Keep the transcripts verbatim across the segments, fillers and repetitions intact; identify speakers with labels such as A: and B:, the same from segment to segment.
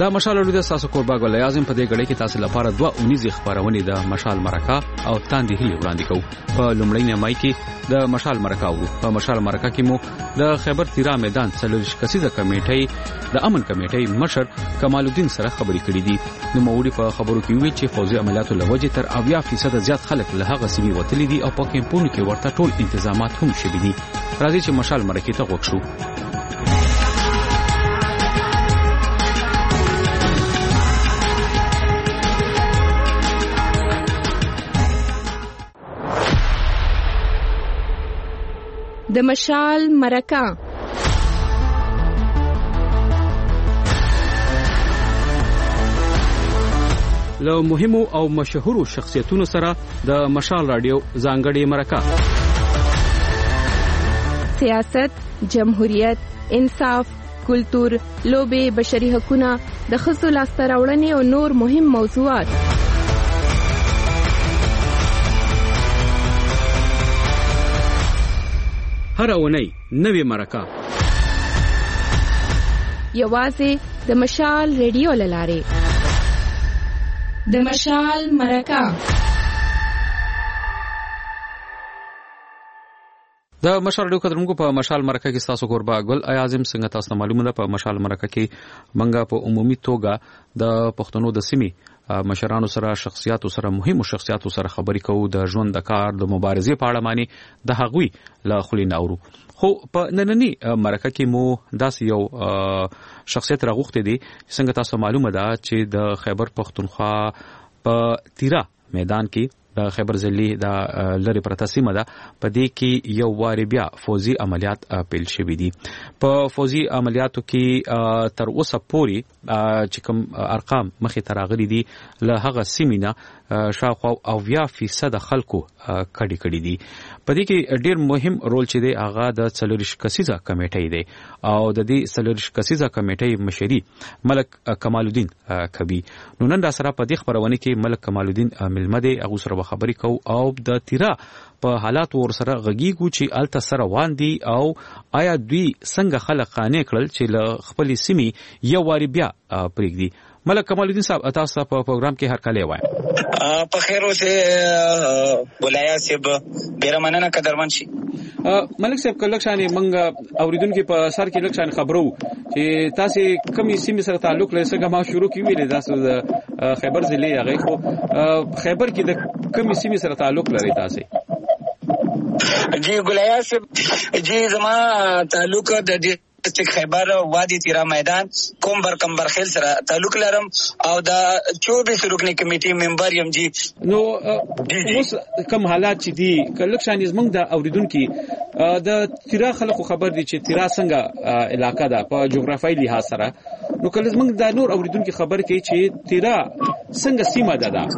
A: دا مشال اورید تاسو کوربا ګل اعظم په دې غړې کې تاسو لپاره دوه اونیز خبرونه د مشال مرکه او تاندې هلي وړاندې کوو. په لومړی نیمای کې د مشال مرکه او په مشال مرکه کې مو د خیبر تیرا میدان څلورش کسیزه کمیټې د امن کمیټې مشر کمال الدین سره خبرې کړې دي. نو موري په خبرو کې وی چې فوزي عملیاتو لوجه تر اویا فیصد زیات خلک له هغه سیمې وتلي دي او په کمپونو کې ورته ټول تنظیمات هم شوي دي. راځي چې مشال مرکه ته وښو.
B: د مشال مرکه
A: له مهمو او مشهورو شخصیتونو سره د مشال رادیو ځانګړې مرکه.
B: سیاست، جمهوریت، انصاف، کلتور، لوبې، بشري حقوقونه، د ښځو لاسته راوړنې او نور مهم موضوعات.
A: هر اونۍ نوې مرکه
B: یوازې د مشال ریډیو لاره. د مشال مرکه
A: د مشال ډیو کډرونکو په مشال مرکه کې تاسو کوربا ګل اعظم څنګه تاسو معلومه ده. په مشال مرکه کې منګه په عمومي توګه د پښتنو د سیمې مشرانو سره، شخصیاتو سره، مهمو شخصیاتو سره خبرې کوو د ژوند، د کار، د مبارزې په اړه باندې د هغوی له خولې نه اورو. خو په نننی مرکه کې مو داسې یو شخصیت راغوښتی دی څنګه تاسو معلومه ده چې د خیبر پښتونخوا په تیرا میدان کې د خیبر ضلع د لری پرته سیمه ده. په دې کې یو واری بیا فوزي عملیات پیل شوي دي. په فوزي عملیاتو کې تر اوسه پورې چې کوم ارقام مخې ته راغلي دي له هغه سیمې نه شاوخوا اویا فیصد خلکو کډې کړي دي. په دې کې ډېر مهم رول چې دی هغه د څلورش کسیزه کمیټې دی او د دې څلورش کسیزه کمیټې مشري ملک کمال الدین کبي. نو نن را سره په دې خبرونه کې ملک کمال الدین ملمه دی، هغه سره خبرې کوو او د تیرا په حالات ور سره غږیږو چې الته سره وان دي او آیا دوی څنګه خلک قانع کړل چې له خپل سیمې یو واری بیا پرېږدي. ملک کمال الدین صاحب تاسو په پروګرام کې هر کله وایي
C: په خیر اوسه ولایت صاحب ډیر مننه قدرمن شي.
A: ملک صاحب کله شانې منګه اوریدونکو په سر کې لږ شان خبرو چې تاسو کومې سیمې سره تعلق لرئ. څنګه ما شروع کیوي له تاسو د خیبر ضلع هغه خو خیبر کې د کومې سیمې سره تعلق لرئ تاسو؟
C: جی ګلیا صاحب، جی زما تعلق د دې خیبر وادي تیرا میدان کوم برکمبر خیل سره تعلق لرم او د چوبیس رکنی کمیټې ممبر یم. جی
A: نو اوس کوم حالات چې دي کله شان زمنګ د اوریدونکو د تیرا خلکو خبر دي چې تیرا څنګه علاقہ ده په جغرافیایي لحاظ سره، نو کله زمنګ د نور اوریدونکو خبر کوي چې تیرا څنګه سیمه ده ده.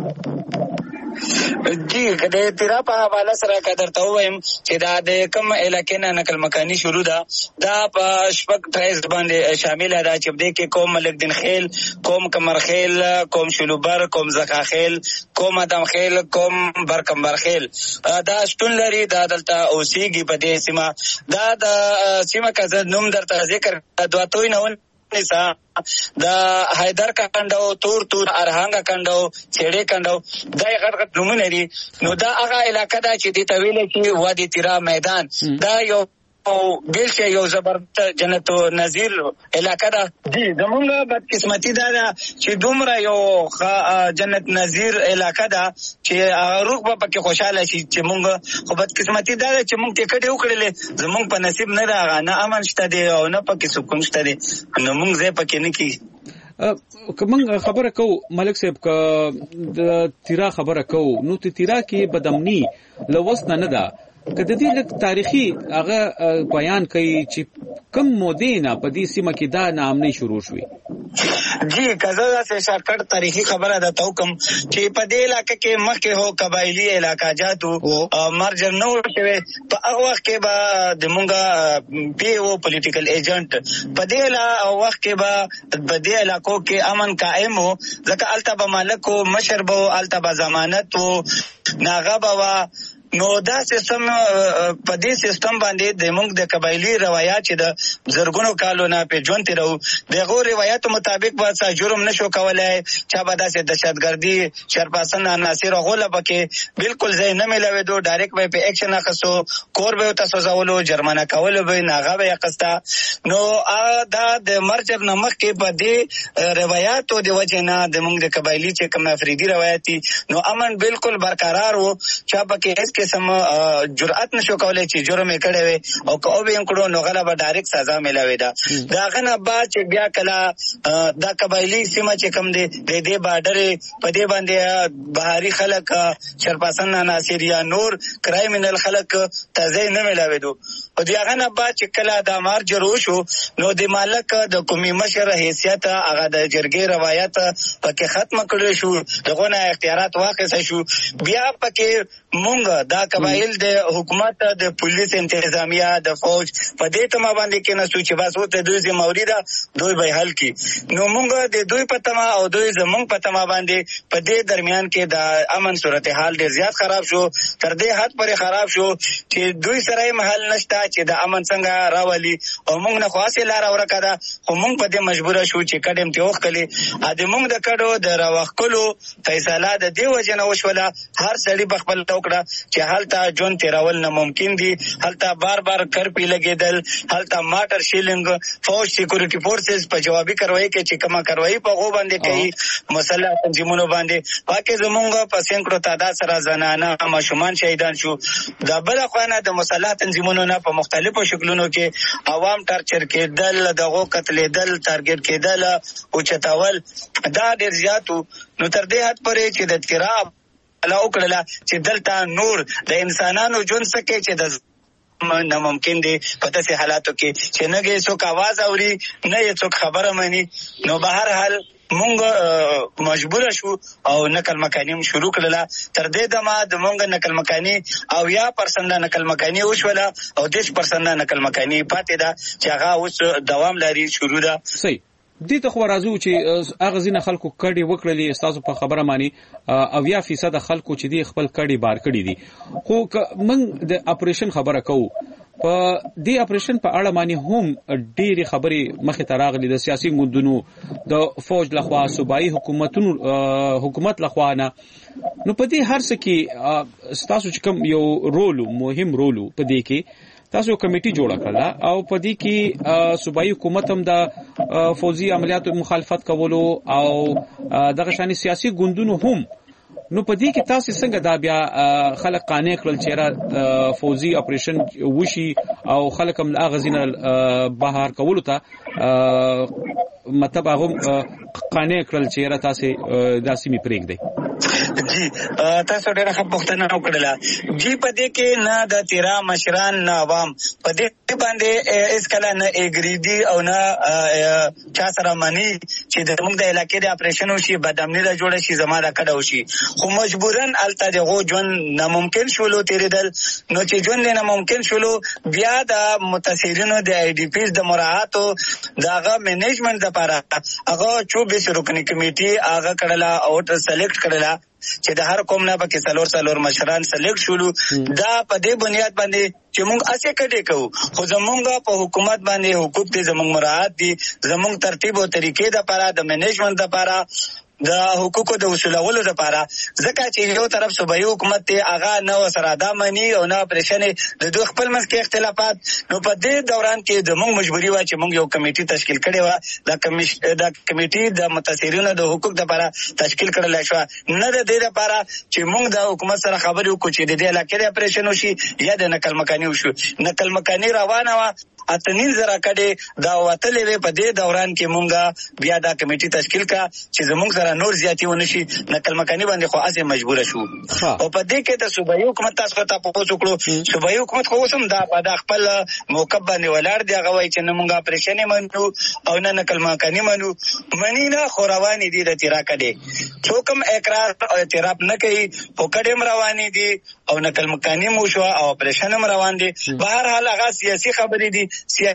C: جی کله تیرا په حواله سره قدر ته وایم چې دا د کوم علاقې نه نقل مکانی شروع ده دا په شپږ ټریز باندې شامل ده چې دې کې کوم ملک دین خیل، کوم کمر خیل، کوم شلوبر، کوم زکا خیل، کوم ادم خیل، کوم برکمبر خیل دا شتون لري. دا دلته اوسېږي په دې سیمه. دا د سیمه کزه نوم درته ذکر دوه توي نه نسا د حیدر کندو، تور تور، ارهنګ کندو، چېړې کندو دا غټ غټ نومونه دي. نو دا هغه علاقه ده چې د طویل کې وادي تیرا میدان دا یو او بیل چې یو زبردست جنت نظیر علاقه ده. جی زمونږ بدقسمتي دا ده چې دومره یو جنت نظیر علاقه ده چې روح به پکې خوشاله شي. چې مونږ خو بدقسمتي دا ده چې مونږ ټیکټ وکړلې زمونږ په نصیب نه راغی، نه امن شته دی او نه پکې سکون شته دی، نو مونږ ځای پکې نه کیږي.
A: کوم خبره کو ملک صاحب ک د تیرا خبره کو نو ته تیرا کې بدامنی لوسنه نه ده کله دې لک تاریخي هغه بیان کوي چې کم مودینا په دې سیمه کې دا نامنۍ شروع شوې.
C: جی کزا سے شارکټ تاریخي خبره ده تو کوم چې په دې علاقې کې مخکې هو قبایلی علاقہ جاتو مرجر نو شوی په هغه وخت کې به د مونږه پی او پولیټیکل ایجنټ په دې وخت کې به په دې علاقو کې امن قائم وو ځکه التبا مالک او مشربو التبا ضمانت وو ناغه بوا نو دا سیستم په دې سیستم باندې د موږ د قبایلی روایت چې د زرګونو کالونو په ژوند تیرو دغه روایت مطابق به څه جرم نشو کولای چې به داسې دهشتګردي شرپاسن عناصر غوله پکې بالکل ځای نه ملوي دو ډایرکټ به په اکشن اخستو کور به تاسو زولو جرمانه کول به ناغه به قستا نو دا د مرجر نمک کې په دې روایتو د وجنه د موږ د قبایلی چې کوم افریدي روایت نو امن بالکل برقرار وو چې پکې هیڅ قسم جرأت نشو کولای چې جرم یې کړی وي او که او به یې کړو نو غلا به ډایرکټ سزا ملاوي دا داغه نه بعد چې بیا کله دا قبایلی سیمه چې کوم دی د دې بارډر په دې باندې بهاري خلک شرپاسن عناصر یا نور کرایمینل خلک تازه نه ملاوي دو او داغه نه بعد چې کله دا مار جوړ شو نو د مالک د قومي مشر حیثیت هغه د جرګې روایت پکې ختم کړی شو دغه نه اختیارات واخیسته شو بیا پکې مونږ دا قبایل د حکومت د پولیس انتظامیه د فوج په دې تمه باندې کې نه سوچ بس وته دوی زموري دا دوی به حل کی نو مونږ د دوی په تمه او دوی زمونږ په تمه باندې په دې درمیان کې د امن صورتحال ډیر زیات خراب شو تر دې حد پورې خراب شو چې دوی سره محل نشته چې د امن څنګه راولي او مونږ نه خاصه لار ورکړه خو مونږ په دې مجبور شو چې کډم ته وخلې ا دې مونږ د کډو د راوخلو فیصله د دې وجنه وشوله هر سړي بخبل توکړه چې حالته جون تیراول نه ممکن دي حالته بار بار کرپی لګیدل حالته ماټر شیلینګ فوج سکیورټي فورسز په جوابي کاروایی کې چې کومه کاروایی په غو باندې کوي مسله تنظیمونو باندې پاکه زمونږ په سینکړو تعداد سره زنانه ماشومان شهیدان شو د بل خوانه د مسله تنظیمونو نه په مختلفو شکلونو کې عوام ټارچر کېدل دغه قتلېدل ټارګټ کېدل او چتاول دا ډیر زیاتو نو تر دې حد پورې چې د تیراب لا وکړه چې دلته نور د انسانانو جون سکه چې د ناممکن دي په داسې حالاتو کې چې نه کې څوک आवाज اوري نه یې څوک خبره مانی نو به هر حال مونږ مجبور شو او نقل مکانی شروع کړل تر دې دمه د مونږ نقل مکانی او یا پرسنده نقل مکانی وشوله او دیش پرسنده نقل مکانی پاتې ده چې هغه اوس دوام لري شروع ده
A: صحیح دې ته خو راځو چې هغه ځینې خلکو کډي وکړلې تاسو په خبره مانی او یا فیصد خلکو چې دی خپل کډي بار کړی دي خو موږ د اپریشن خبره کوو په دې اپریشن په اړه مانی هم ډېری خبرې مخه ته راغلي د سیاسي ګوندونو د فوج لخوا صوبایي حکومتونو حکومت لخوا نه نو په دې هر څه کې تاسو چې کوم یو رول مهم رول په دې کې تاسو کمیټي جوړه کړه او په دې کې صوبایي حکومت هم د فوزي عملیاتو مخالفت کولو او دغه شان سیاسي ګوندونو هم نو په دې کې تاسو څنګه دا بیا خلک قانع کړل چې را فوزي اپریشن وشي او خلک هم اغزینه بهر کولو ته مطلب هغه قانع کړل چې را تاسو داسې می پرېږ دی
C: جی تاسو ډېر ښه پوښتنه وکړه جی په دې کې نه د تیرا مشران نه عوام په دې باندې اس کله نه اګریدي او نه چا سره مانی چې د موږ د علاقې د اپریشن وشي بدامنی را جوړ شي زما را کډو شي خو مجبورن الته دغه جون ناممکن شولو تیریدل نو چې جون نه ممکن شولو بیا د متاثرینو د ای ډی پیز د مراعاتو دغه منیجمنت لپاره هغه چوبیس رکنی کمیټي هغه کړلا او سلیکټ کړلا چې د هر قوم نه پکې څلور څلور مشران سلیکټ شولو دا په دې بنیاد باندې چې موږ اسې کډې کوو خو زمونږ په حکومت باندې حقوق دي زمونږ مراعات دي زمونږ ترتیب او طریقې لپاره د منیجمنت لپاره د حقوقو د وصولولو لپاره ځکه چې یو طرف صوبایي حکومت ته هغه نه وسره دا مني او نه پرېشنه د دوه خپل منځ کې اختلافات نو په دې دوران کې د موږ مجبوري و چې موږ یو کمیټي تشکیل کړې و د کمیټي د کمیټي د متاثرینو د حقوق لپاره تشکیل کړل شو نه د دې لپاره چې موږ د حکومت سره خبرې وکړو چې د دې علاقې د اپریشن وشي یا د نقل مکانی وشو نقل مکانی روانه و اتنین زرا کډې دا وتلې وې په دې دوران کې مونږه بیا دا کمیټي تشکیل کا چې زموږ سره نور زیاتی ونشي نقل مکانی باندې خو ازه مجبور شو او په دې کې د صوبایي حکومت تاسو ته پوښتنه وکړو صوبایي حکومت خو سم دا په خپل موقف باندې ولر دی هغه وایي چې نه مونږه اپریشن منو او نه نقل مکانی منو منی نه خو رواني دي د تیرا کډې څوکم اقرار او اعتراف نه کوي په کډم رواني دي او نقل مکانی مو شو او اپریشن هم روان دي بهر حال هغه سیاسي خبرې دي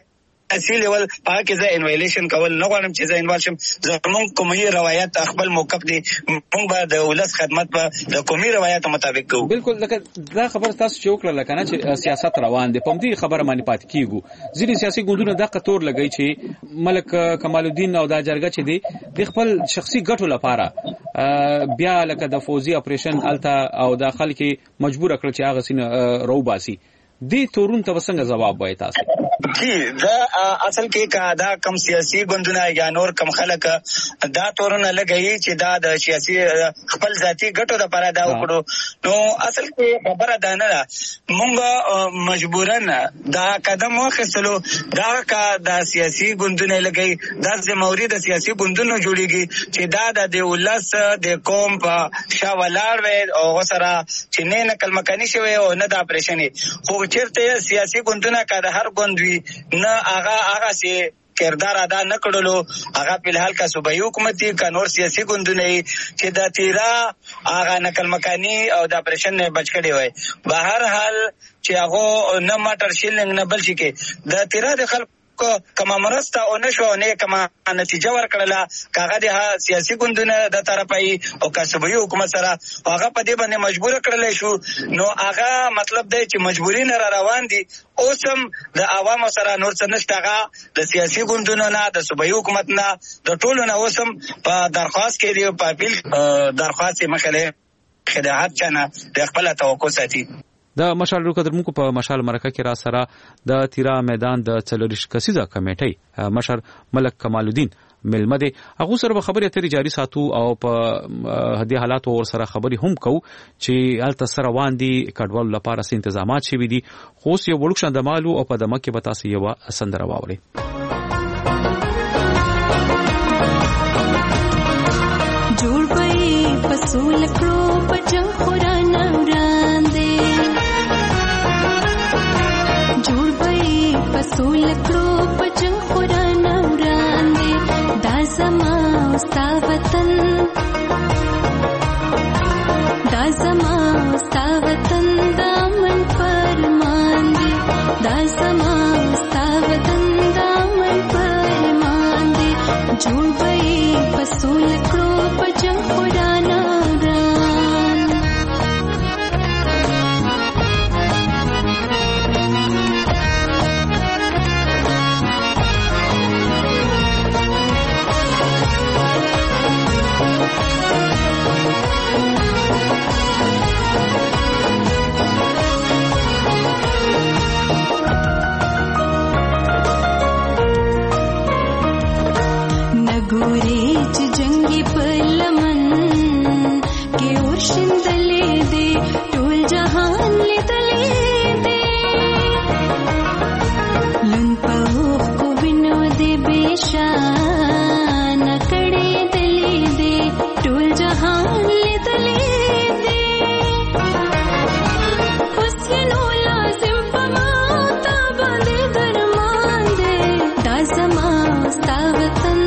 C: سیاسي لیول په کې زه انویلیشن کول نه غواړم چې زه انوال شم. زموږ قومي روایت خپل موقف دی، موږ به د ولس خدمت په د قومي روایت مطابق کوو.
A: بالکل لکه دا خبر تاسو چې وکړه لکه نه چې سیاست روان دي، په دې خبره باندې پات کیږي. ځینې سیاسي ګوندونه د قطور لګی چې ملک کمال الدین او دا جرګه چې دی د خپل شخصي ګټو لپاره بیا لکه د فوزي اپریشن الته او د خلک مجبور کړ چې هغه سین روباسي. دې تورون ته څنګه جواب وای تاسو؟
C: جی دا اصل کې کا دا کم سیاسي ګوندونه یا نور کم خلک دا تورونه لګي چې دا د سیاسي خپل ذاتی ګټو لپاره دا وکړو. نو اصل کې خبره دا نه ده، مونږ مجبورن دا قدم واخیستلو. دا کا د سیاسي ګوندونه لګي دا ځموري د سیاسي ګوندونو جوړیږي چې دا د ولس د قوم په شاولاړ وي او سره چې نه نقل مکانی شوی او نه د اپریشن. خو چیرته سیاسي ګوندونه کا د هر ګوند نه هغه هغه سي کردار ادا نه کړلو. هغه په الحال کا صوبایي حکومتي کا نور سیاسي ګوندونه چې د تیرا هغه نقل مکانی او د اپریشن نه بچ کړي وای. بهر حال چې هغه نه ماټر شیلنګ نه بل شي کې د تیرا د خلک کما مرسته او نشو نه کما نتیجه ورکړله کاغه د سیاسي ګوندونه د طرفای او کسبوي حکومت سره هغه په دې باندې مجبور کړل شو. نو هغه مطلب دی چې مجبوری نه را روان دي. اوسم د عوامو سره نور څه نشته، هغه د سیاسي ګوندونو نه د صوبایي حکومت نه د ټولو نه اوسم په درخواست کې دی په اپیل درخواست مخاله خدمات چانه د خپل توقع ساتي.
A: د مشال روکدرمکو په مشال مرکه کې را سره د تیرا میدان د څلورش کسیزه کمیټي مشر ملک کمال الدین ملمده هغه سره خبرې اترې جاری ساتو او په هدي حالات اور سره خبرې هم کو چې الته سره روان دي کډوال لپاره سي تنظیمات شوي دي. خو یو وړوکشن د مالو او په دمه کې به تاسو یو سندره واوري.
D: جوړ پي پسول کړو پجن خورانه وړاندې، جوړ پي پسول کړو پجن خورانه وړاندې، دا زما ستا وطن، دا زما ستا وطن دا من فرمان دی، دا زما ستا وطن دا من فرمان دی. جوړ پي پسول کړو پجن خورانه وړاندې. نګوري چې جنگي پلمن کې ورشندلې دي ټول جهان لیدلې دي، لون په کو وینو دي بشان کړي دلې دي ټول جهان لیدلې دي. حسینو لازم پما تا باندې درمان دي، دا زما ستا وطن،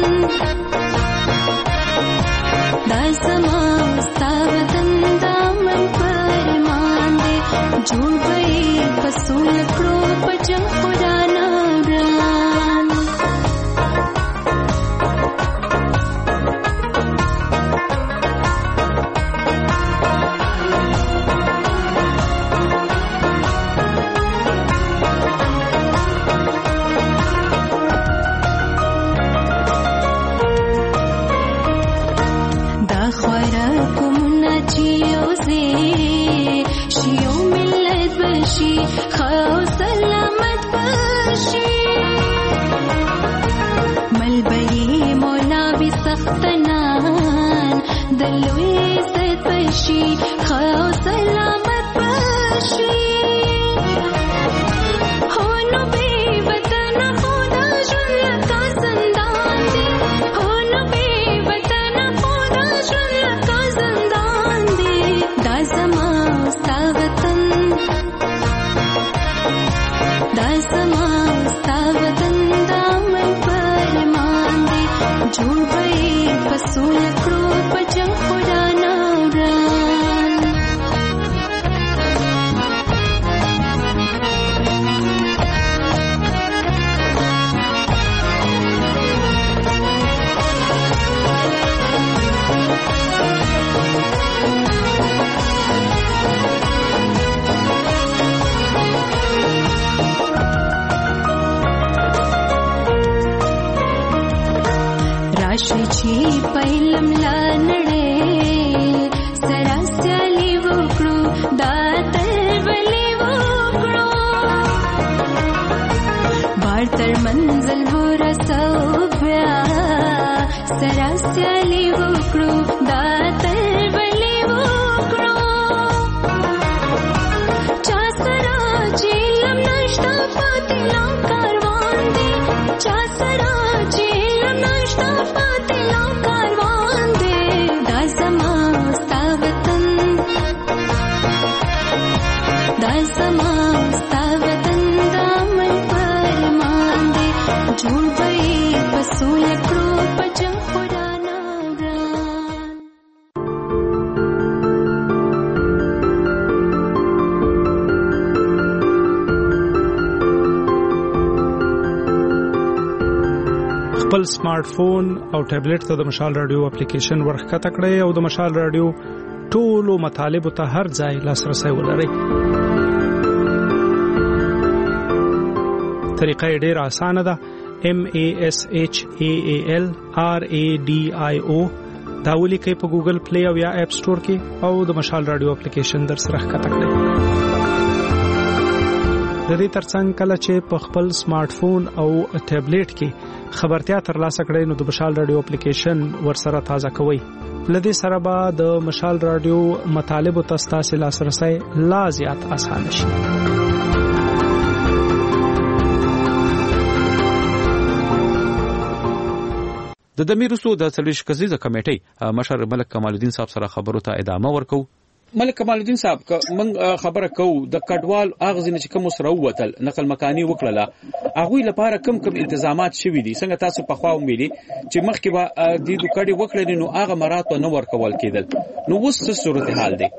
D: دا زما ستا وطن دا من فرمان دی. جوړ پي پسول کړو پجن خورانه وړاندې. دا خوراکو منا چیوزی شیو ملت بشی خو سلامت بشی، ملبری مولاوی سختنان دلوی عزت بشی خو سلامت بشی. هونو بی وطن خدا جن لکا زندان دی، هونو بی وطن خدا جن لکا زندان دی. دا زما ستا وطن، دا زما ستا وطن دا من فرمان دی. جوړ پي پسول کړو پجن خورانه وړاندې. چې پهلم لا نړۍ سره سیالي وکړو دا تل ولې وکړو بار تر منزل ورسو بیا سره سیالي وکړو دا تل ولې وکړو چا سره چې لم نشتا پاتې لا کاروان دی چا سره چې لم نشتا پاتې لا کاروان دی دا زما ستا وطن دا زما ستا وطن دا من پرمان دی جوړ به یې په سوله کړو په جنګ خورانه ګران
E: خپل سمارټ فون او ټابلیټ ته د مشال رادیو اپلیکیشن ورخکته کړئ او د مشال رادیو ټولو مطالبو ته هر ځای لاسرسي ولرئ. طریقه یې ډېره اسانه ده. M A S H A A L R A D I O دا ولیکئ په ګوګل پلی او یا اپ سٹور کې او د مشال رادیو اپلیکیشن در سره ښکته کړئ. د دې ترڅنګ کله چې په خپل سمارټ فون او ټابلیټ کې خبرتیا ترلاسه کړئ نو د مشال رادیو اپلیکیشن ورسره تازه کوئ. لدې سره به د مشال رادیو مطالبو ته ستاسو لاسرسي لا زیات اسانه شي.
A: د دمیرسو د څلويش کسیزه کمیټې مشر ملک کمال الدین صاحب سره خبرو ته ادامه ورکو. ملک کمال الدین صاحب من خبره کو د کډوال اغزنه چې کوم سره وتل نقل مکانی وکړه هغه لپاره کم کم انتظامات شوي دي څنګه تاسو په خوا ومېلي چې مخکې به د دوکړې وکړي نو هغه مراتب نه ورکول کېدل نو اوس څه صورتحال دی؟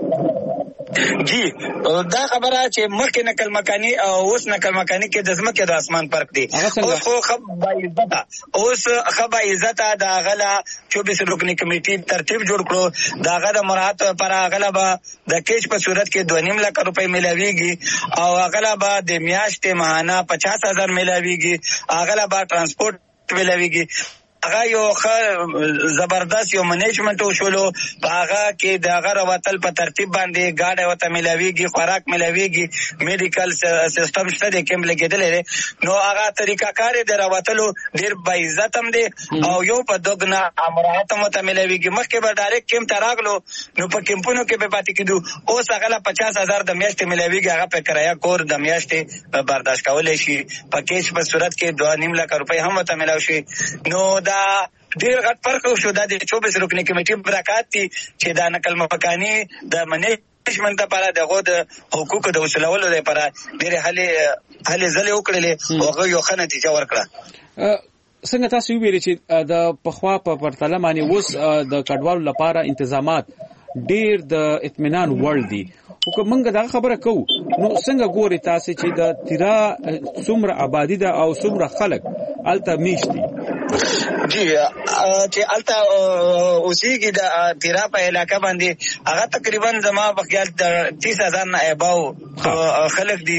C: جی دا خبره چې مخکې نقل مکانی او اوس نقل مکانی کې د ځمکې د اسمان فرق دی. اوس خو خب عزت اوس خب عزت دا غلا چوبیس رکنی کمیټي ترتیب جوړ کړو دا غلا مراد پر غلا به د کیش په صورت کې دوه نیم لک روپۍ ملاويږي او غلا به د میاشتې ماهانه پچاس هزار ملاويږي غلا به ترانسپورت ملاويږي هغه یو زبردست یو منیجمنت وشولو هغه کې د هغه راوتل په ترتیب باندې گاډي وته ملاويږي خوراک ملاويږي میډیکل سیستم شته د کوم لګیدل نو هغه طریقہ کار دی راوتلو ډیر با عزت هم دی او یو په دغنا امرات هم ته ملاويږي مخکې به ډایرکټ کیم تراغلو نو په کیمپونو کې به پاتې کیدو اوس هغه پچاس هزار د میاشتې ملاويږي هغه په کرایه کور د میاشتې برداشت کولای شي پکیج په صورت کې دوه نیم لک روپۍ هم ته ملاوي شي نو دا ډیر غټ فرق شو د چوبیس رکنی کمیټې برکات دي چې دا نقل مکانی د منیجمنت لپاره دغه د حقوقو د وصولولو لپاره ډیر هلي هلي زلې وکړلې او هغه یو ښه نتیجه ورکړه.
A: څنګه تاسو ویل چې د پخوا په پرتله باندې اوس د کډوالو لپاره انتظامات ډیر د اطمینان وړ دي او که موږ دا خبره کوو نو څنګه ګوري تاسو چې د تیرا څومره آبادی ده او څومره خلک الته میشتي؟
C: جی چې الته اوسېږي د تیرا په علاقه باندې هغه تقریبا زما په خیال تیس هزار نه اباو خلک دي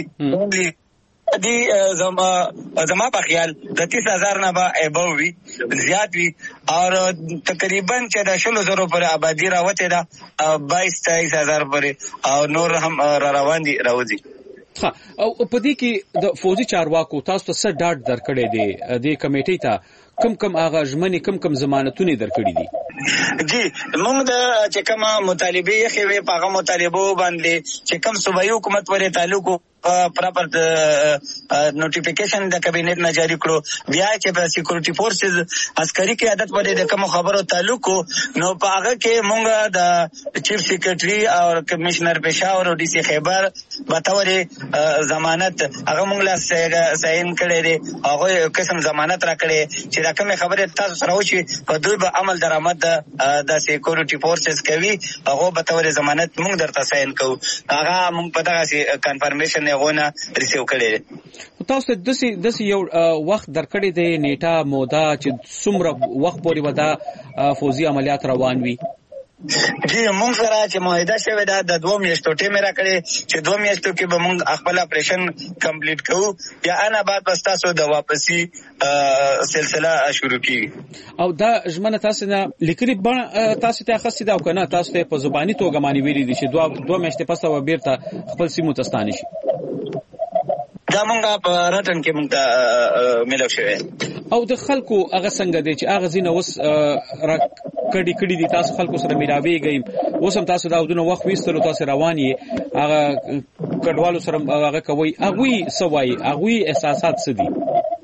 C: دی زما زما په خیال د تیس هزار نه به اباو وي زیات وي او تقریبا چې د شلو زرو پر آبادی راوته ده بایس تیس هزار پر او نور هم را روان دي راوځي.
A: ها او په دې کې د فوجي چارواکو تاسو ته څه ډاټ درکړې دي د کمیټې ته کم کم آغا ژمنې کم کم ضمانتونه درکړي دي؟
C: جی موږ د چې کومه مطالبه یې خوي په هغه مطالبه باندې چې کوم صوبایي حکومت ورې تعلق پراپر نوټیفیکیشن د کابینټ نه جاری کړو بیا چې په سکیورټي فورسز عسکري قیادت باندې د کوم خبرو تعلق نو په هغه کې موږ د چیف سیکریټري او کمشنر پېښور او ډي سي خیبر بتاوري ضمانت هغه موږ لا ساين کړی دی هغه قسم ضمانت را کړی چې دا کوم خبره تاسو سره وشي په دوی به عمل درآمد د سکیورټي فورسز کوي هغه بتاوري ضمانت موږ درته ساين کوو هغه موږ په دغه کنفرمیشن غونه ریسیو کړي.
A: تاسو د دې د یو وخت درکړې د نیټه موده چې څومره وخت پورې ودا فوزي عملیات روان وي؟
C: جی مونږ سره چې معاهده شوې ده د دوه میاشتو ټیم راکړي چې دوه میاشتو کې به مونږ خپل اپریشن کمپلیټ کوو یا انا بعد بس تاسو د واپسی سلسله شروع کیږي.
A: او دا ژمنه تاسو نه لیکلي تاسو ته خاصه ده او کنه تاسو ته په زبانی توګه معنی ویلي دي چې دوه دوه میاشتې پس او بیرته خپل سیمو ته ستانه شي؟
C: دا مونږه په راتن کې مونږ ته ملو شوې.
A: او د خلکو هغه څنګه دي چې هغه زینه وس را کډی کډی دي تاسو خلکو سره میراویږئ اوس هم تاسو دا ودونه وخت وستلو تاسو رواني هغه کډوالو سره هغه کوي هغه سوای هغه احساسات څه دي؟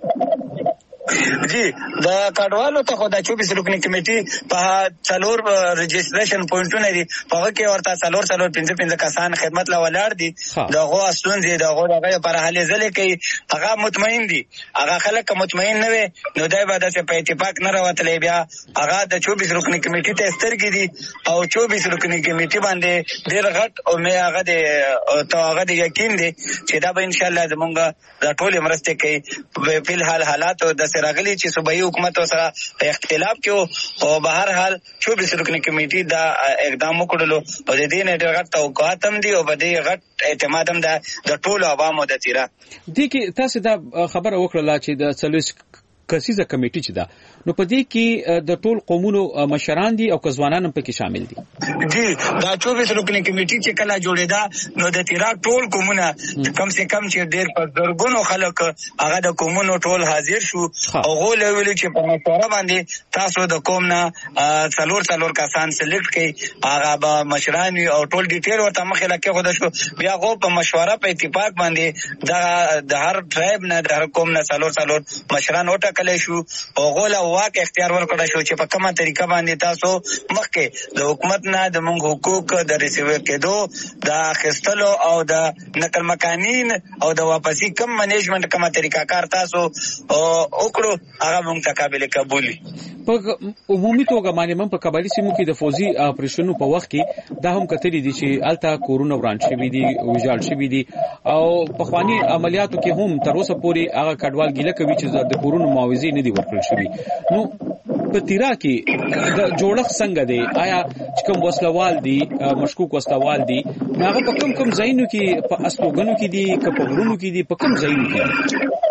C: جی د کډوالو ته خدای چوبیس رکنی کمیټي په څلور رجسټریشن پوینټونه دي په هغه کې ورته څلور څلور پنځه پنځه کسان خدمت لا ولاړ دي دغه اسون دي دغه دغه پر حالې ځلې کوي هغه مطمئن دي هغه خلک مطمئن نه وي نو دای بعد څه په اتفاق نه راوتلې بیا هغه د چوبیس رکنی کمیټي ته سترګې دي او چوبیس رکنی کمیټي باندې ډېر غټ او مې هغه د تو هغه د یقین دي چې دا به ان شاء الله زمونږ د ټول مرسته کوي په الحال حالات د راغلی چې صوبایي حکومت سره اختلاف کې او په هر حال چوبیس رکنی کمیټي دا اقدام وکړلو او د دې نه ډېر غټ توقعات هم دي او په دې غټ اعتماد هم ده د ټولو عوامو د تیرا
A: دي کې تاسو دا خبره وکړه چې د څلويس کسیزه کمیټي چې ده نو په دې کې د ټول قومونو مشران دي او ځوانان هم پکې شامل دي.
C: جی دا چوبیس رکنی کمیټي چې کله جوړېده نو د تیرا ټول قومونه کم سے کم چې ډېر په درګونو خلک هغه د قومونو ټول حاضر شو او غول ویل چې په مشوره باندې تاسو د قوم نه څلور څلور کسان سلیکټ کړي هغه به مشران او ټول ډیټیل ورته مخې لکه خود شو بیا غو په مشوره په اتفاق باندې د هر ټرایب نه د هر قوم نه څلور څلور مشران وټاکل شو او غول واک اختیار ورکړل شو چې په کومه طریقه باندې تاسو مخکې د حکومت نه د موږ حقوق د ریسیو کېدو د اخیستلو او د نقل مکانین او د واپسی کم منیجمنت کومه طریقه کار تاسو وکړو هغه موږ ته قابل قبول
A: په عمومي توګه باندې من په قبایلی سیمو کې د فوزي اپریشنونو په وخت کې دا هم کتلی دي چې التا کورونا وران شوی دي ویجاړ شوی دي او په خواني عملیاتو کې هم تر اوسه پورې هغه کډوال ګیله کوي چې د کورونا معاوضه نه دي ورکړل شوی. نو په تیرا کې د جوړښت څنګه دی؟ آیا کوم وسلوال دي مشکوک وسلوال دي هغه په کوم کوم ځایونو کې په استوګنو کې دي که په غرونو کې دي په کوم ځایونو کې دي؟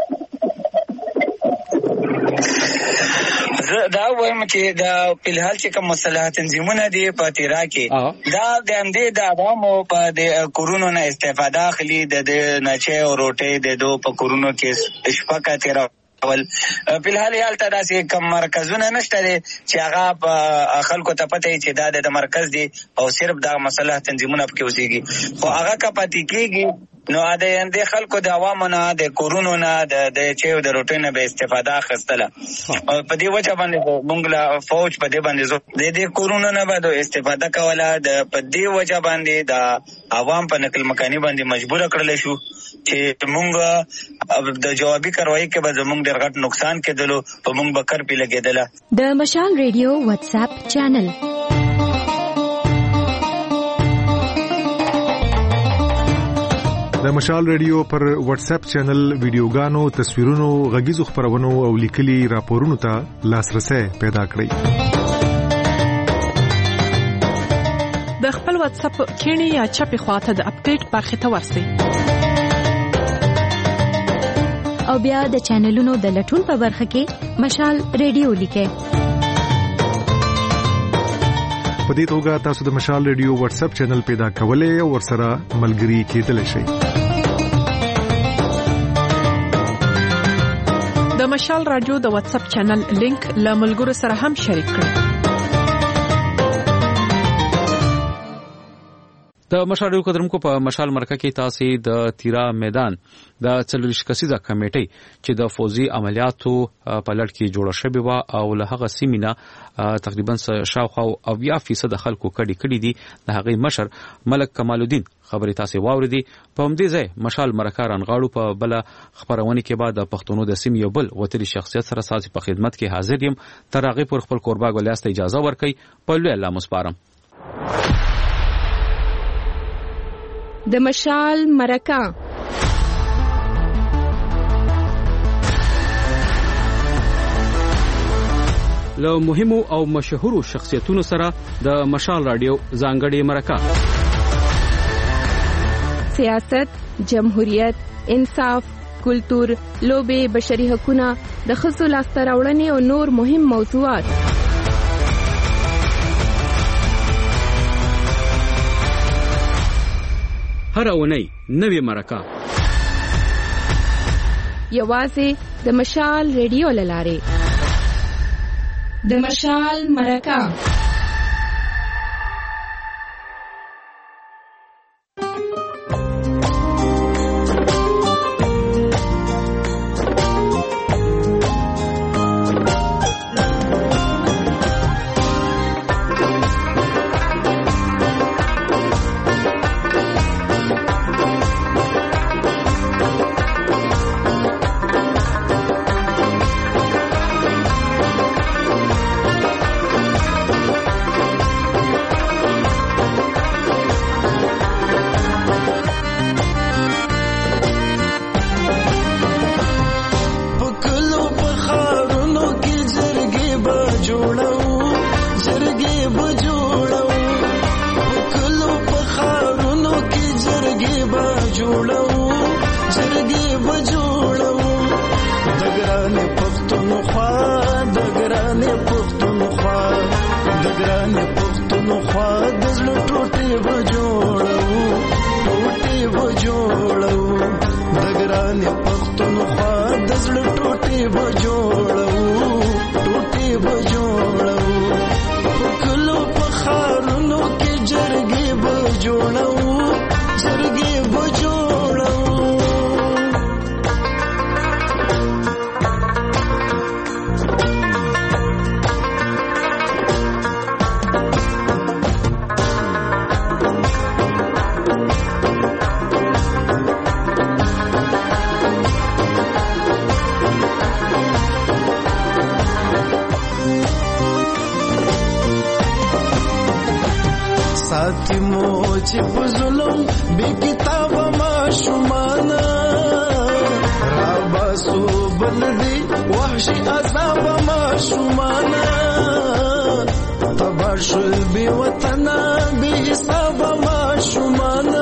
C: دا وایم چې دا په الحال چې کوم مصالحه تنظیمونه دي په تیرا کې دا د اندې د عوامو په د کورونا نه استفاده اخلي د نچه او روټي د دو په کورونا کې شپکا تیرا اول په الحال حالت داسې کوم مرکزونه نشته چې هغه خلکو ته پته چې دا د مرکز دي او صرف دا مصالحه تنظیمونه پکې اوسېږي خو هغه کا پاتې کېږي نو د اندې خلکو د عوامو نه د کورونا نه د چيو د روټین به استفاده اخیستله په دې وجه باندې موږ لا فوج په دې باندې زو د دې کورونا نه به استفاده کوله د په دې وجه باندې د عوام په نقل مکانی باندې مجبور کړل شو چې موږ د جوابي کاروایی کې به زموږ ډېر غټ نقصان کېدلو په موږ بکر پی لګېدله.
F: د مشال ریډیو واتس اپ چینل
G: د مشال ریډیو پر واتس اپ چینل ویډیوګانو تصویرونو غږیزو خبرونو او لیکلي راپورونو ته لاسرسي پیدا کړئ.
H: د خپل واتس اپ کینی یا چپی خواته د اپډیټ برخه ته ورسئ
F: او بیا د چینلونو د لټون په برخه کې مشال ریډیو لیکئ.
G: په دې توګه تاسو د مشال ریډیو واتس اپ چینل پیدا کولای او ورسره ملګري کېدلی شئ.
H: د مشال رادیو د واتس اپ چینل لینک له ملګرو سره هم شریک کړئ.
A: د مشال ریډیو قدرمکو په مشال مرکه کې تاسو د تیرا میدان د څلويش کسیزه کمیټي چې د فوزي عملیاتو په لړ کې جوړه شوې و او له هغه سیمینه تقریبا شاوخوا اویا فیصد خلکو کډي کړي دي د هغه مشر ملک کمال الدین خبري تاسو واوریدي. په همدې ځای مشال مرکه رانغاړو په بل خبرونه کې بعد د پښتونو د سیم یو بل وتري شخصیت سره ساسي په خدمت کې حاضر یم. تر هغه پر خپل قربا ګولیاست اجازه ورکړي په لوی الله مسپارم.
B: د مشال مرکه
A: له مهمو او مشهورو شخصیتونو سره د مشال رادیو ځانګړي مرکه.
B: سیاست، جمهوریت، انصاف، کلتور، لوبې، بشري حقوقونه، د ښځو لاسته راوړنې او نور مهم موضوعات.
A: هر اونۍ نوې مرکه
B: یوازې د مشال ریډیو له لارې. د مشال مرکه.
I: چې په ظلم بې کتابه ماشومانه راباسو بل دي وحشي عذابه ماشومانه تبا شول بې وطنه بې حسابه ماشومانه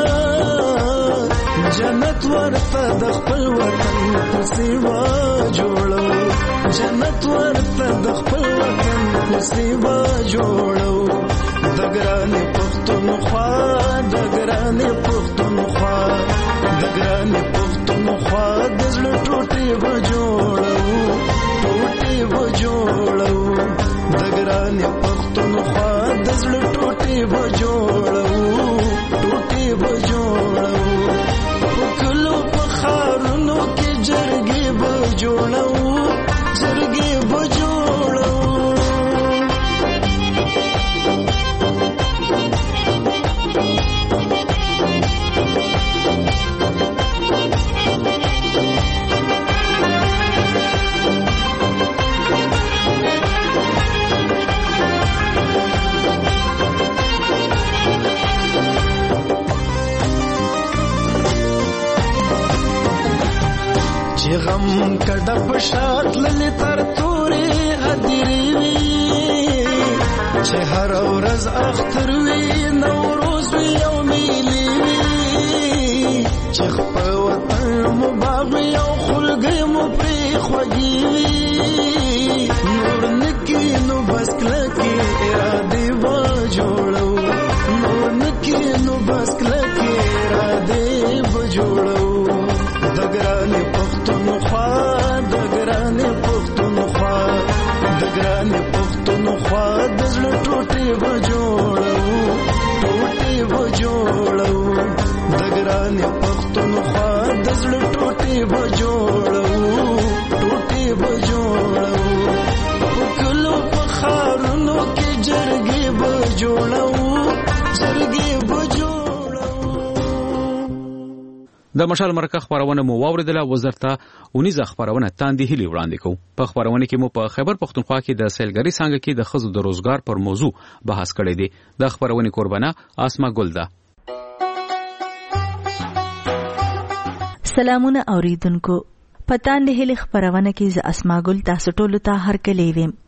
I: جنت ورته د خپل وطن په سیوا جوړو جنت ورته د خپل وطن په سیوا جوړو د ګرانې پښتونخوا د ګرانې پښتونخوا د ګرانې پښتونخوا د زړه ټوټې به جوړو ټوټې به جوړو د ګرانې پښتونخوا د زړه ټوټې به جوړو ټوټې به جوړو په کلو په ښارونو کې جرګې به جوړو جرګې به جوړو. چې غم کډه په شات للی تر تورې هدیرې وي چې هر ورځ اختر وي نوروز وي او میلې وي چې خپل وطن مو باغ وي او خلګۍ مو پرې خوږې وي نور نکي نو بس کلکې ارادې به جوړو نور نکي نو بس کلکې ارادې به جوړو د ګرانې پښتونخوا د ګرانې پښتونخوا د ګرانې پښتونخوا د زړه ټوټې به جوړو ټوټې به جوړو د ګرانې پښتونخوا د زړه ټوټې به جوړو ټوټې به جوړو په کلو په ښارونو کې جرګې به جوړو جرګې به جوړو.
A: د مشال مرکه خبرونه مو واوریدله. وزارت اونیزه خبرونه تاندې هلي وړاندې کو. په خبرونه کې مو په خیبر پختونخوا کې د سیلګری څنګه کې د خزو د روزګار پر موضوع بحث کړی دی. د خبرونه قربانه اسما ګل ده.
J: سلامونه اوریدونکو. پتان د هلي خبرونه کې ز اسما ګل تاسو ټول ته هر کله ویم.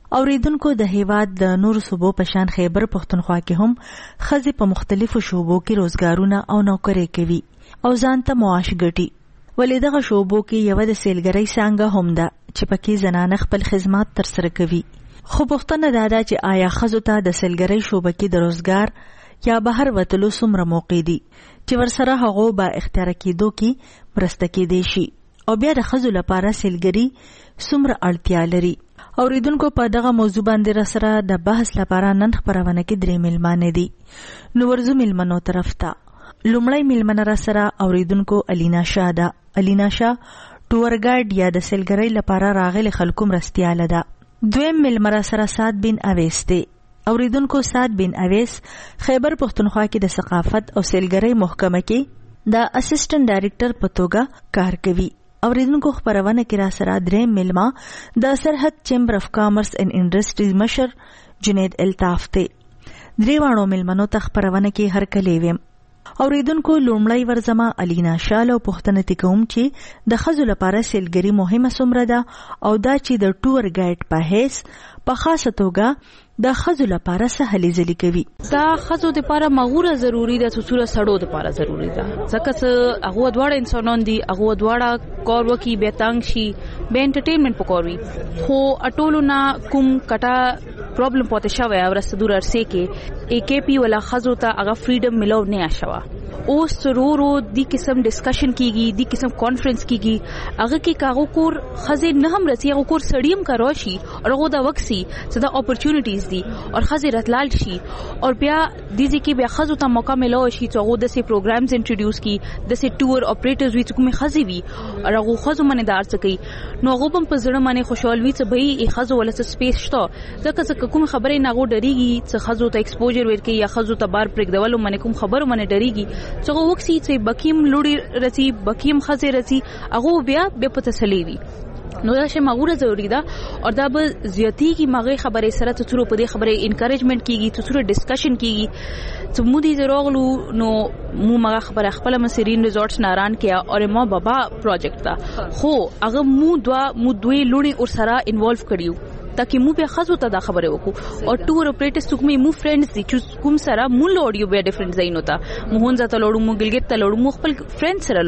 J: اوریدونکو د هیواد د نورو صوبو په شان خیبر پښتونخوا کې هم ښځې په مختلفو شوبو کې روزګارونه او نوکرۍ کوي او ځان ته معاش ګټي. ولې دغه شوبو کې یوه د سیلګرۍ څانګه هم ده چې پکې زنانه خپل خدمات ترسره کوي. خو پوښتنه دا ده چې آیا ښځو ته د سیلګرۍ شوبه کې د روزګار یا بهر وتلو څومره موقع دي چې ورسره هغو با اختیار کېدو کې مرسته کېدی شي او بیا د ښځو لپاره سیلګري څومره اړتیا لري. اوریدونکو په دغه موضوع باندې را سره د بحث لپاره نن خبرونه کې درې ملمانه دي. نو ورزو ملمنو طرف ته لومړی ملمنه را سره اوریدونکو الینا شاه ده. الینا شاه ټور ګایډ یا د سیلګرۍ لپاره راغلي خلکو مرستیاله ده. دویم ملمره سره سعد بن اویس دی. اوریدونکو سعد بن اویس خیبر پښتونخوا کې د ثقافت او سیلګرۍ محکمه کې د اسسټنټ ډایریکټر په توګه کار کوي. اوریدونکو خبرونه کې را سره درې ملما د سرحد چیمبر اف کامرس اینڈ انډسټریز مشر جنید الطاف ته. درې وانو ملمنو ته خبرونه کې هر کلی ویم. اوریدونکو لومړی ورزما الینا شاله او پښتنه تکوم چې د خزو لپاره سیلګری مهمه سمره ده او دا چې د ټور ګایډ په هیڅ په خاصه توګه د خزو لپاره سهلې ځلې کوي.
K: دا خزو لپاره مغوره ضروری ده، څوره سړو لپاره ضروری ده، ځکه چې هغه دواړه انسانان دي، هغه دواړه کار وکي به تنګ شي به انټرټینمنت پکوري. خو اټولو نه کوم کټه پرابلم پاتې شوی او رسدور ارسه کې ای کی پی ولا خزو ته هغه فریډم ملو نه شوا. اوس ضرورو دی قسم ډسکشن کیږي، دی قسم کانفرنس کیږي، هغه کې کاغو کور خزه نه هم رسی، هغه کور سړیم کا راشي او هغه دا وکسي چې دا اپورتونټیز دي اور خزه راتلال شي اور بیا دیږي کې بیا خزو ته موقع ملو شي چې هغه د سي پروګرامز انټروډیوس کی، د سي ټور اپریټرز وی چې کومه خزي وي او هغه خزو منه دار څه کوي. نو هغه په زړه باندې خوشحال وي چې به ای خزو ولا څه سپیس شته، ځکه چې کوم خبره نه غو ډریږي چې خزو ته ایکسپوجر ورکړي یا خزو ته بار پرګ دیولو منه کوم خبرو منه ډریږي چې هغه وکسي چې بکیم لوړي رسی بکیم خزه رسی هغه بیا به په تسلی وي. نو دا شی مغوره ضروری ده او دا به زیاتی کی مغه خبره سره ته تر په دې خبره انکریجمنٹ کیږي، ته تر ډسکشن کیږي چې مو دې زراغلو نو مو مغه خبره خپل مسرین ریزورټس ناران کیا اور ما بابا پروجیکټ تا خو هغه مو دوا مو دوی لونی اور سره انوالو کړیو تاکي مو به خزو ته دا خبره وکړو. او ټور اپریټرز څوک مې مو فرندز دي چې کوم سره مو لوړیو به ډیفرنٹ ځای نو تا مو هونځه ته لوړو، مو ګلګت ته لوړو، مو خپل فرند سره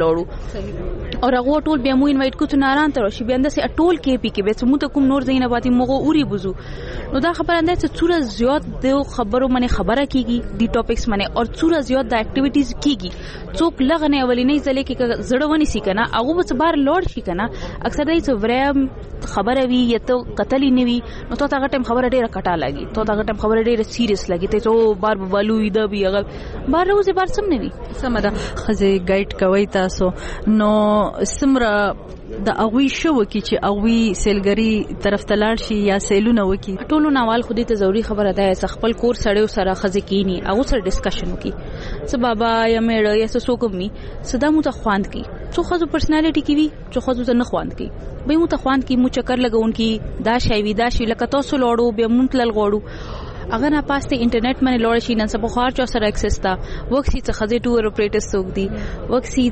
K: لوړو اور هغه ټول بیا مو انوایټ کو ته ناران تر شي بیا اندسه ټول کې پی کې به مو ته کوم نور زینه باندې موغه اوري بوزو. نو دا خبره انده چې څوره زیات د خبرو منه خبره کیږي دی ټاپکس منه اور څوره زیات د اکټیویټیز کیږي. څوک لغنه اولینې ځلې کې زړه ونی سي کنه هغه به بار لوړ شي کنه اکثر دای څو ورم خبره وی یا ته قتل نه وی نو ته هغه ټیم خبره ډیره کټا لګي، ته هغه ټیم خبره ډیره سیریس لګي، ته څو بار بلو دا بي هغه بار روزه بار سم نه وی
J: سم ده. خزه ګایډ کوي تاسو نو سمره د اغوی شو کی چې اغوی سیلګری طرف ته لاړ شي یا سیلونه وکي.
K: ټولو نوال خودی ته ضروری خبره ده چې خپل کور سړیو سره خزه کینی هغه سره ډسکشن وکي چې بابا یا میړه یا څه کومي صدا مو ته خواند کی څو خزو پرسنالټی کی وی څو خزو ته نه خواند کی به مو ته خواند کی مو چکر لګون کی دا شی وی دا شی لکه تاسو لوړو به مونږ تل غوړو اگر نه پاسته انټرنیټ باندې لوړ شي نن سبا خار چا سره اکسس تا وکسي څه خزه ټور اپریټرز سوق دي وکسي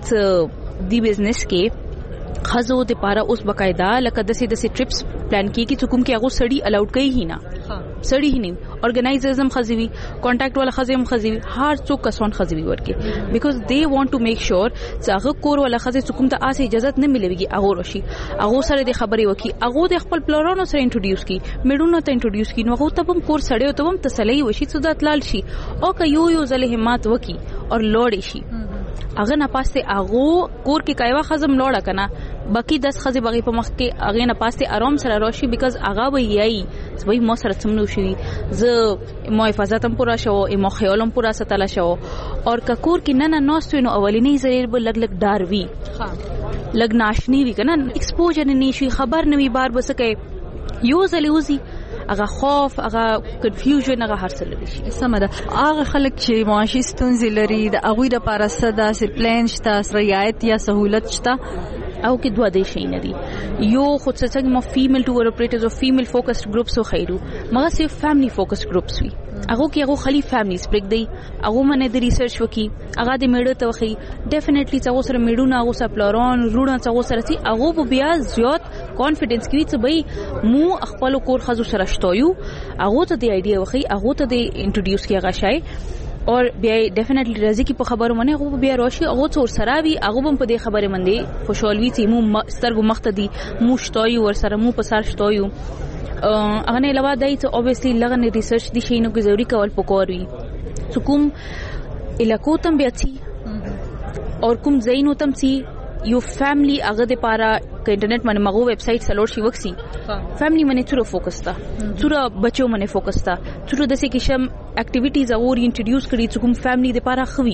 K: څه دی بزنس کې خزو د پاره اوس بقاعده لکه دسي دسي ټریپس پلان کی کی څوک کې هغه سړی الاؤډ کوي هی نه سړی هی نه اورګنایزرز هم خزوي کانټاکټ والا خزم خزوي هر څوک کسون خزوي ورکه بیکاز دے وانټ ټو میک شور چې هغه کور والا خزه څوک ته آسه اجازه نه ملويږي هغه راشي هغه سره د خبرې وکي هغه د خپل پلانونو سره انټروډیوس کی میډونو ته انټروډیوس کی نو هغه ته هم کور سړیو ته هم تسلی وشي چې د تلال شي او که یو یو ځله همت وکي اور لوړ شي اغه نه پاسته اغه کور کې کایوا خزم لوړه کنه باقی دس خزه بغي په مخ کې اغه نه پاسته آرام سره راشي بیکاز اغه وی یي وای مو سره سمنو شي ز مو حفاظتم پورا شو مو خیالم پورا ستل شو اور ککور کې نه نه نوستو نو اولینی زریر بل لګ لګ دار وی ها لګ ناشنی وی کنه ایکسپوجر نه شي خبر نه وی بار بسکه یو زلیوزی هغه خوف هغه کنفیوژن هغه هر څه لري شي
J: سمره هغه خلک چې معاشي ستونزې لري د هغه د لپاره صدا سي پلان شته رعایت یا سہولت شته
K: او کې دوه دې شي نه دي یو خود څنګه مو فیمیل ټور اپریټرز او فیمیل فوکسډ ګروپس او خیرو مګر صرف فیملی فوکسډ ګروپس وي هغه کې هغه خلی فیملیز برګ دی هغه منه د ریسرچ وکي هغه د میډو ته وخی ډیفینیټلی څنګه سره میډو نه هغه سره پلارون روډ څنګه سره سي هغه بیا زیات کانفیډنس کوي چې بھئی مو خپل کور خزو سره شتویو هغه ته د ایډیا وخی هغه ته د انټروډیوس کیږي شای اور بیا ډیفینیټلی راځي کی په خبرو منه هغه بیا راشي هغه څور سره وی هغه هم په دې خبره باندې خوشحال وي چې مو سترګو مختدي مو شتویو ور سره مو په سر شتویو هغه نه علاوه دای ته اوبویسلی لغه ریسرچ دي شي نو کې ضروري کول پکور وي کوم علاقو تم بیا چی اور کوم زینو تم چی یو فیملی هغه د پاره ک انټرنیټ باندې مغو ویب سټ سلور شي وکسي فیملی باندې چورو فوکس تا چورو بچو باندې فوکس تا چورو د سې کشم اکټیویټیز اور انټروډیوس کړي چې کوم فیملی د پاره خوي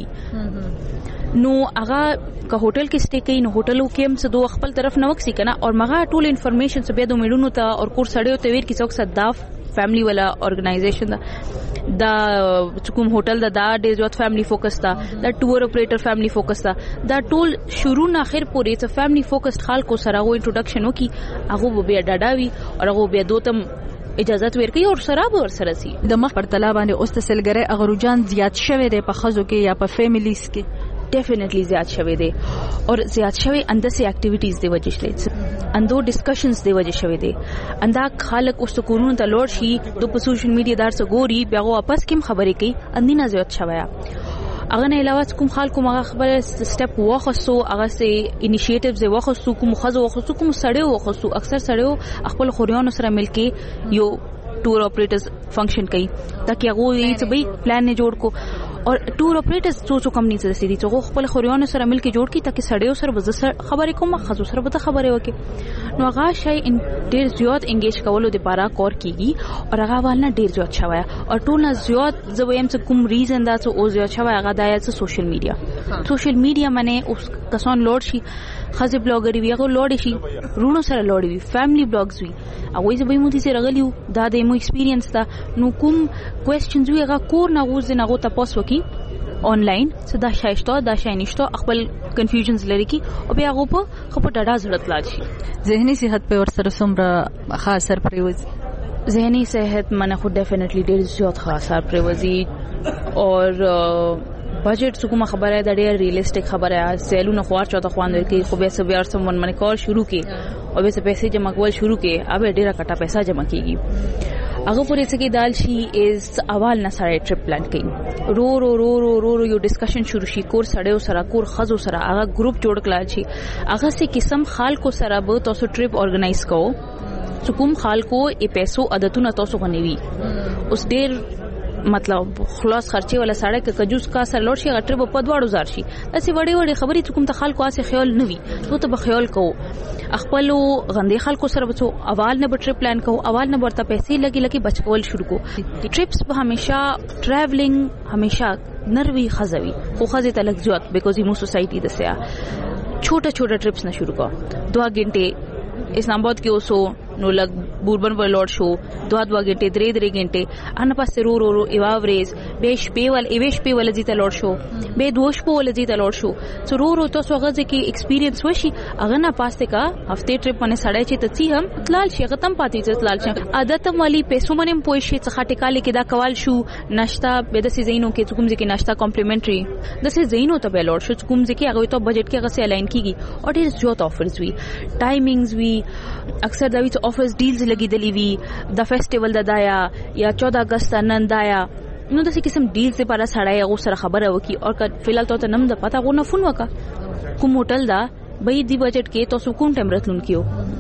K: نو هغه که هوټل کې سټې کوي نو هوټلو کې هم څه دوه خپل طرف نه وکسي کنه اور مغه ټول انفارمیشن څه به د میډونو ته اور کور سړیو ته ویر کی څوک صداف فیملی والا آرګنایزیشن دا دا کوم هوټل دا دا ډیر زیات فیملی فوکس تا دا ټور اپریټر فیملی فوکس تا دا ټول شروع نه اخر پورې ته فیملی فوکس خلکو سره غو انټروډکشن وکي هغه بیا ډاډاوي او هغه بیا دوتم اجازه ورکړي او سره به ور سره سي
L: د مخ پر طلا باندې اوس تسلګره اغروجان زیات شوه دی په خزو کې یا په فیملیز کې
K: ډیفینیټلی زیات شوه دی اور زیات شوه انده سي اکټیویټیز دی وجه شته اندو ډسکشنز دی وجه شوه دی اندا خلک اوس کورونو ته لوړ شي د په سوشل میډیا دار څخه ګوري بیا واپس کوم خبرې کوي اندینه زیات شوه هغه نه علاوه کوم خلکو مغه خبره سټپ واخصو هغه سي انیشیټیوز واخصو کوم خزو واخصو کوم سړیو واخصو اکثر سړیو خپل خوريانو سره ملکي یو ټور اپریټرز فنکشن کوي تاکي هغه یې څه به پلان نه جوړ کو اور ټور اپریټرز څو څو کمپنی څه دي چې خپل خوريانو سره ملکي جوړ کی تاکي سړیو سره وځ خبرې کوم خزو سره به خبرې وکي نو هغه شای ان ډیر زیات انګیج کولو د پاره کور کیږي اور هغه والنه ډیر زیات شوی او ټول نه زیات زویم څه کوم ریزن دا څه او زیات شوی هغه دای څه سوشل میډیا سوشل میډیا باندې اوس کسان لوړ شي خزه بلاګر وی هغه لوړ شي رونو سره لوړ وی فیملی بلاګز وی هغه زه به مو دي سره غلیو دا د مو ایکسپیرینس دا نو کوم کوېسچنز وی هغه کور نه غوځ نه غو تاسو وکي آنلاین څه دا شایسته دا شاینشته خپل کنفیوژنز لري کی او بیا هغه په خپل ډاډه ضرورت لاږي
L: ذهني صحت په ور سره څومره خاص اثر پریوځي
K: ذهني صحت منه خو ډیفینیټلی ډیر زیات خاص اثر پریوځي اور بجټ څه کومه خبره ده ډیر ریئلیسټیک خبره سیلونه خوار چاته خوان ورکی خو به سبه ار سمون منی کار شروع کی او به پیسې جمع کول شروع کی اوبه ډیره کټه پیسې جمع کیږي هغه پورې څه کې دال شي از اول نه سره ټریپ پلان کړي رو رو رو رو رو رو یو ډسکشن شروع شي کور سړیو سره کور خزو سره هغه ګروپ جوړ کړل شي هغه سه قسم خلکو سره به تاسو ټریپ اورګنایز کوو چې کوم خلکو یې پیسو عادتونه تاسو غنوي اوس ډیر مطلب خلاص خرچه ولا سړی ک کجوس کا سر لوړ شي غټر په پدواړو زار شي اسی وړي وړي خبرې کوم ته خلکو اسه خیال نوي نو ته به خیال کو خپل غندې خلکو سره بچو اول نه به ټریپ پلان کو اول نه ورته پیسې لګي لګي بچکول شروع کو ټریپس به همیشه ټریولینګ همیشه نروي خزوي خو خزه تلک زیات بیکوز مو سوسایټي دسیا چھوٹا چھوٹا ټریپس نه شروع کو دو غنټه اسلام آباد کې اوسو نو لګ بوربن په لوړ شو دوه دوه غنټه درې درې غنټه ان پاسه رو رو رو ایواوريز به شپې ول ایوش په ول دي ته لوړ شو به دوش په ول دي ته لوړ شو څو رو رو تاسو غزه کې ایکسپیرینس وشي اغه نه پاسته کا هفته ټریپ باندې سړی چې تڅي هم تلال شي ختم پاتې چې تلال شي عادت مالی پیسو منم پوي شي څخه ټکاله کې دا کوال شو ناشتا به د سيزینو کې کوم ځکه ناشتا کمپلیمنټري د سيزینو ته به لوړ شو کوم ځکه هغه ته بجټ کې غسه الاین کیږي او ډیر زیات افرز وی ټایمینګز وی اکثر دا وی ته افرز ډیلز لګی دلی وی د فیسټیوال د دایا یا چودہ اگست نن دایا نو د څه قسم ډیلز لپاره سړی هغه سره خبره وکي او فلال ته نم د پتا غو نه فون وکا کوم هوټل دا به دی بجټ کې تاسو کوم ټیم راتلون کیو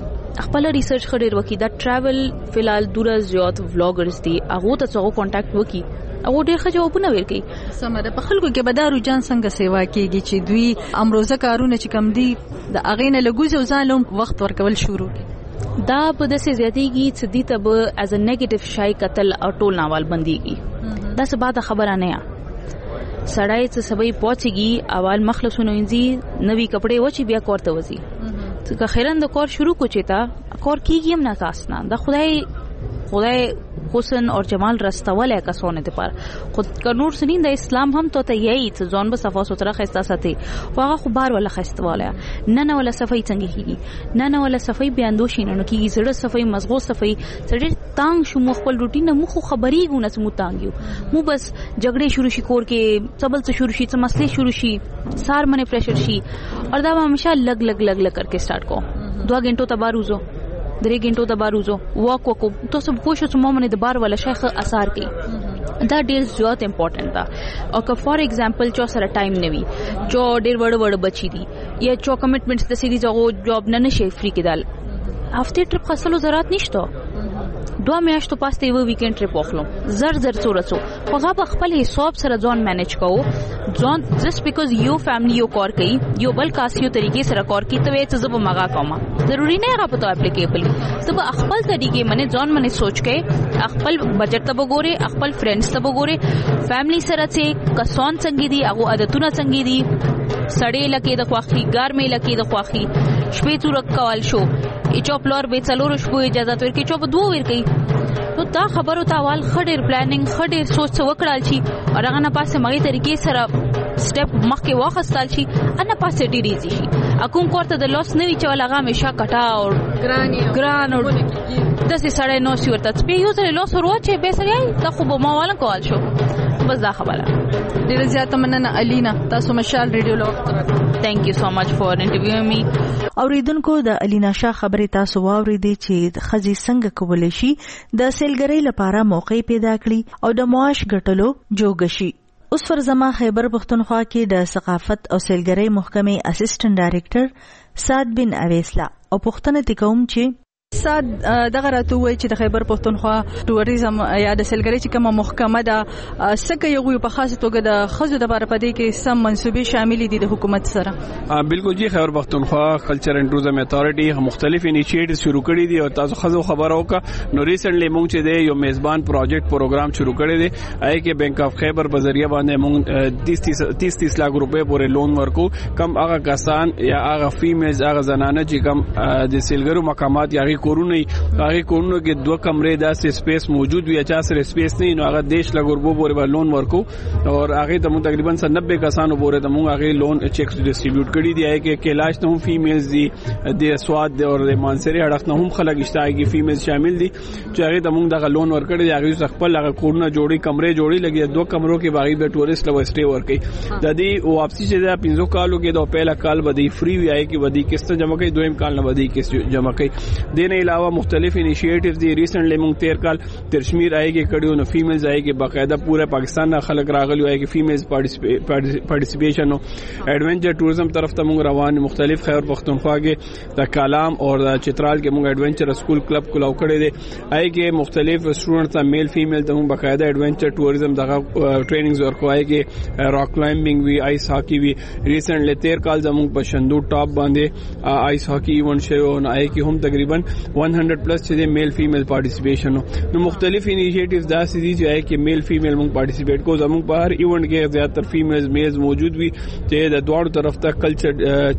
K: خپل ریسرچ خډیر وکي دا ټریول فلال دور زیات ولاګرز دی هغه ته څنګه کانټیکټ وکي او ډېر ښه جوابونه ورکړي
L: سمره په خلکو کې بدارو جان څنګه سیوا کیږي چې دوی امروزه کارونه چې کم دي د اغینه لګوز او ځانلوم وخت ورکول شروع کړي
K: دا په داسې زیاتېږي چې دې ته به از ا نیگیټیو شای قتل او ټول ناوال بنديږي دا څه بعد خبره نه یا سړی چې سبي پوهچيږي اول مخلصونه انځي نوی کپڑے وچی بیا کورته وځي چې خیرن د کور شروع کو چیتا کور کیږي هم نه کاسنا دا خدای خدای حسن اور جمال رستواله کسونه ته پر خود قانون سنین د اسلام هم ته ته یی ته ځون به صفا ستره خسته ساتي واغه خو بار ولا خستواله نه نه ولا صفای څنګه کیږي نه نه ولا صفای بیاندوشي نه کیږي زړه صفای مزغو صفای سړی تانګ شو مخ خپل روټین مو خو خبري ګونه سمو تانګیو مو بس جګړې شروع شي کور کې سبل څه شروع شي څه مسلې شروع شي سار منه پریشر شي اور دا همیشه لګ لګ لګ لګ کرके سٹارټ کو دو غنټو تباروزو درې غنټو د باروزو واک وکړو تاسو په پوښتنه چې مومنه د بار ولا شیخ اثر کوي دا ډیر زیات امپورټنت ده او که فار ایگزامپل چا سره ټایم نوي چا ډیر وړ وړ بچی دي یا چا کمټمنټس د سړي ځو جاب نه نشي فری کېدل هفته ټریپ خاصلو ضرورت نشته دوه میاشتو پاسته یو ویکند ټریپ وخلم زر زر څورسو خو هغه خپل حساب سره ځان مینج کوو ځان جست بیکاز یو فیملی یو کار کوي یو بل کاسیو طریقې سره کار کوي ته څه زب مغا کوم ضروری نه هغه په اپلیکیبل سب خپل طریقې منه ځان منه سوچ کې خپل بجٹ ته وګوري خپل فرندز ته وګوري فیملی سره چې کسان څنګه دي هغه عادتونه څنګه دي سړې لکه د خوخي ګرمې لکه د خوخي شپې تور کول شو ایچو پلور به څلور شپو اجازه ورکړي چې په دوه ورکړي نو دا خبرو ته اول خډیر پلانینګ خډیر سوچ وکړل شي او هغه نه پاسه مغي طریقې سره سټپ مخکې واخستل شي ان پاسه ډیری شي اكون کوړه د لاس نوي چې ولغه مشه کټا او ګران ګران او د سې سړی نو سی ورته سپي یو ځل لاس ورو چې به سړی دا خو به ما ول کول شو بس دا خبره
L: ډیره زیاته مننه الینا تاسو مشال ریډیو لو
K: thank you so much for interviewing me
J: اوریدونکو د الینا شاه خبرې تاسو واوریدي چې خزي څنګه کولای شي د سیلګرۍ لپاره موقع پیدا کړي او د معاش ګټلو جوګ شي اوس فرزما خیبر پختونخوا کې د ثقافت او سیلګرۍ محکمې اسسټنټ ډایریکټر سعد بن اویسلا او پښتنه تکوم چې
L: سعد دغه راته وایي چې د خیبر پختونخوا ټوریزم یا د سیلګرۍ چې کومه محکمه ده سکه یو په خاصه توګه د خزو د لپاره پدې کې سم منسوبې شامل دي د حکومت سره
M: بالکل جی خیبر پختونخوا کلچر اینڈ ټوریزم اتھارټي مختلف انیشیټیوز شروع کړي دي او تاسو خزو خبرو کا نو ریسنټلی مونږ چې دی یو میزبان پروجیکټ پروګرام شروع کړی دی آی کې بینک اف خیبر په ذریعہ باندې مونږ تیس تیس لک روپے پورې لون ورکو کم هغه کسان یا هغه فیمیلز هغه زنانه چې کم د سیلګرو مقامات یا کورونه هغه کورونه کې دوه کمرې داسې سپیس موجود وي اچا سره سپیس نه نو هغه دیش لګوربو پورې لون ورکو او هغه ته مون تقریبا نبے کسانو پورې ته مون هغه لون چیکس ډیسټریبیوټ کړي دی هغه کې کلاش ته هم فیمیلز دي د سواد او د مانسری اړخ نه هم خلک اشتاګي فیمیلز شامل دي چې هغه ته مون دغه لون ورکړي دی هغه خپل هغه کورونه جوړي کمرې جوړي لګي دوه کمرو کې باغی به ټورست لو سټي ورکي د دې واپسی چې د پنځو کالو کې د پهلا کال بدی فری وی آی کې بدی قسط جمع کوي دویم کال نه بدی قسط جمع کوي د نه علاوه مختلف انیشیټیوز دي ریسنټلی مونږ تیر کال ترشمیر آئے کې کړیو نو فیمیلز آئے کې باقاعده پورے پاکستان نه خلک راغلی آئے کې فیمیلز پارټیسپیشن نو ایڈونچر ټوریزم طرف ته مونږ روان مختلف خیبر پختونخوا کې د کلام او د چترال کې مونږ ایڈونچر سکول کلب کولاو کړی دی آئے کې مختلف سټوډنټس ته میل فیمیل ته مونږ باقاعده ایڈونچر ټوریزم دغه ټریننګز ورکو آئے کې راک کلایمبینګ وی آئس هاکی وی ریسنټلی تیر کال زموږ په شندو ټاپ باندې آئس هاکی ایونت شوی او آئے کې هم تقریبا one hundred پلس چې میل فیمیل پارټیسپیشن نو مختلف انیشیټیوز داسې دي چې آئے کې میل فیمیل مونږ پارټیسپیټ کو زموږ په هر ایونت کې زیاتره فیمیلز میز موجود وي چې د دوړو طرف ته کلچر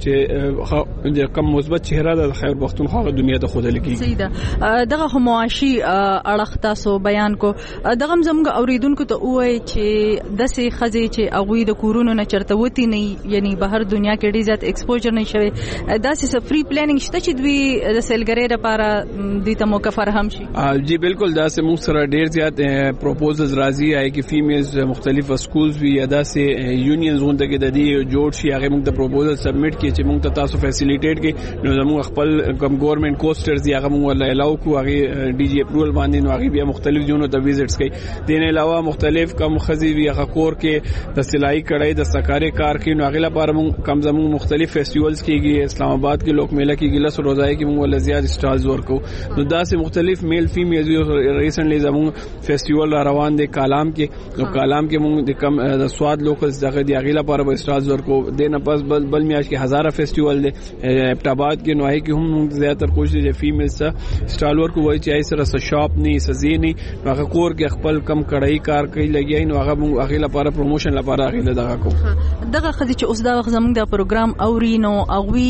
M: چې کم مثبت چهره د خیبر پختونخوا دنیا ته خوده لګي
L: صحیح ده دغه معاشي اړخ تاسو بیان کو دغه زموږ اوریدونکو ته وایي چې د سې خزي چې اغوی د کورونو نه چرته وتی نه یعنی بهر دنیا کې ډیر زیات ایکسپوجر نه شوی داسې فری پلانینګ شته چې دوی د سیلګرۍ لپاره د ته موقع فراهم شي
M: جی بالکل دا سه موږ سره ډیر زیات پروپوزلز راځي آی کې فیمیلز مختلف سکولز وی ادا سه یونینز غونډه کې د دې جوړ شي هغه موږ د پروپوزل سبمیټ کړي چې موږ ته تاسو فیسیلیټیټ کړي نو موږ خپل کوم ګورنمنت کوسټرز دی هغه موږ ولا الاو کو هغه ډي جی اپروول باندې نو هغه بیا مختلف ځونو ته وزټس کوي دین علاوه مختلف کم خزي وی هغه کور کې د سلای کړای د سکاري کار کې نو هغه لپاره موږ کم زمو مختلف فیسټیوالز کېږي اسلام آباد کې لوک میله کې ګلس روزای کې موږ ول زیات سټالز ورکو نو دا سه مختلف میل فیمیل ریسنټلی زمو فیسټیوال روان دي کلام کې نو کلام کې موږ د کم د سواد لوکلز دغه دی هغه لپاره به سټالز ورکو دینه پس بل بل میاش کې هزاره فیسټیوال دي ابټاباد کې نو هي کې هم زیاتره کوشش دي فیمیل سره سټال ورکو وای چې ای سره شاپ نه سزي نه هغه کور کې خپل کم کړای کار کوي لګي نو هغه موږ هغه لپاره پروموشن لپاره هغه دغه کو
L: دغه خدي چې اوس دا وخت زموږ د پروګرام اوري نو اغوي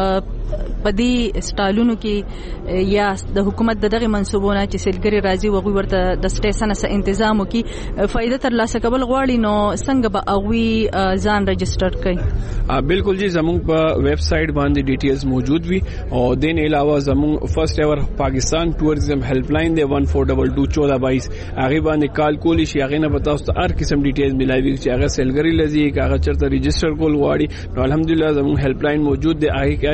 L: پدې سټالونو کې یا د حکومت دغه منسوبونه چې سیلګری راځي وغوي ورته د سټیشن سره تنظیم وکي فائدہ تر لاسه کول غواړي نو څنګه به اغوي ځان رجسٹر کړي
M: بالکل جی زموږ په ویب سټ باندې ډیټیلز موجود وي او دین علاوه زموږ فرست ایور پاکستان ټوریزم هیلپ لاین دی one four two two چودہ بائیس هغه باندې کال کولی شي هغه نه پتاوس ته هر قسم ډیټیلز ملایوي چې هغه سیلګری لذي هغه چرته رجسٹر کول غواړي نو الحمدلله زموږ هیلپ لاین موجود دی هغه کې یو قسم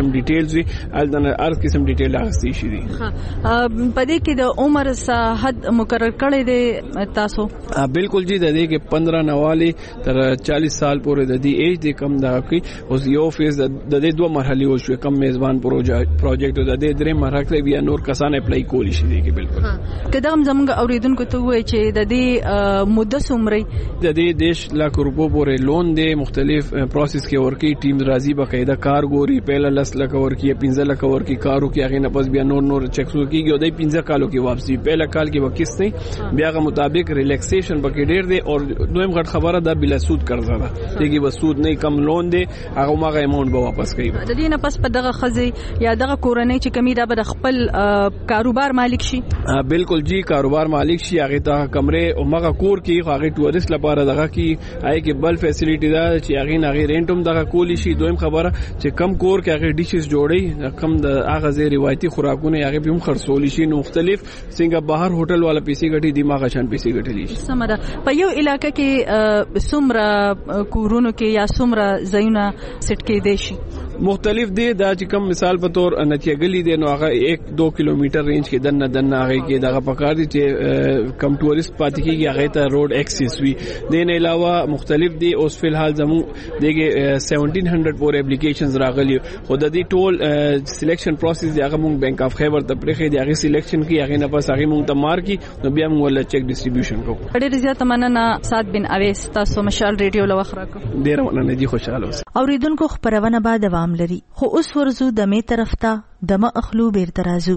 M: قسم ډیټیلز وي الدنه هر قسم ډیټیل اخستې شي دي.
L: په دې کې د عمر حد مقرر کړی دی تاسو؟
M: بالکل جی، د دې کې پندرہ نواله تر چالیس سال پورې د دې ایج د کم دا کوي. اوس یو فیز د دې دوه مرحلې وشو، کم میزبان پروجیکټ د دې درې مرحله بیا نور کسان اپلای کولی شي دي. بالکل
L: کله هم زموږ اوریدونکو ته وایي چې د دې مدته څومره
M: د دې دیش لاکھ روپو پورې لون دی، مختلف پروسس کې ورکی ټیم راضي بقاعده کار ګوري، پهلا لس لک ورکی پنځه لک ورکی کارو کې هغه نه پس بیا نور نور چیک کیږي او د پنځه کالو کې واپسی. پهلا کال کې وکیس نه بیا غو مطابق ریلیکسیشن بکې ډیر دی او دویم غټ خبره ده بلا سود قرضه ده چې به سود نه کم لون دی هغه ماغه اماونت به واپس کوي.
L: د دې نه پس په دغه خزي یا دغه کورنۍ چې کمی دا به خپل کاروبار مالک شي.
M: بالکل جی، کاروبار مالک شي، هغه ته کمرې او ماغه کور کې هغه ټورست لپاره دغه کې آی کې بل فیسیلیټی دا چې هغه نه رینټوم دغه کولی شي. دویم خبره چې کم کور کې هغه ډیشز جوړي، کم د هغه زی روایتي خوراکونه هغه به هم خرڅول شي. نو مختلف څنګه بهر هوټل والا پیسې ګټي دماغ شان پیسې ګټلی شي.
L: سمره په یو علاقې کې سمره کورونو کې یا سمره زینه سټ کې دي شي
M: مختلف دي. دا چې کم مثال په تور نتیګلی دي نو هغه ایک دو کیلومتر رینج کې دنه دنه هغه کې دغه پکار دي چې کم ټورست پاتې کیږي هغه ته روډ ایکسس وي. دین علاوه مختلف دي. اوس فی الحال زمو دغه سیونټین هنډرډ پور اپلیکیشنز راغلي خو د دې ټول سلیکشن پروسس دی هغه مونږ بانک اف خیبر ته پرېخې دی هغه سلیکشن کی هغه نه پس هغه مونږ ته مار کی نو بیا مونږ ول چیک ډیسټریبیوشن کو.
L: ډېر زیات مننه سات بن اویس، تاسو مشال ریډیو لو خراکو.
M: ډېر مننه دي، خوشاله اوسئ.
J: اوریدونکو خبرونه بعد دوام لري خو اوس ورزو د می طرف ته دمه اخلو بیر ترازو.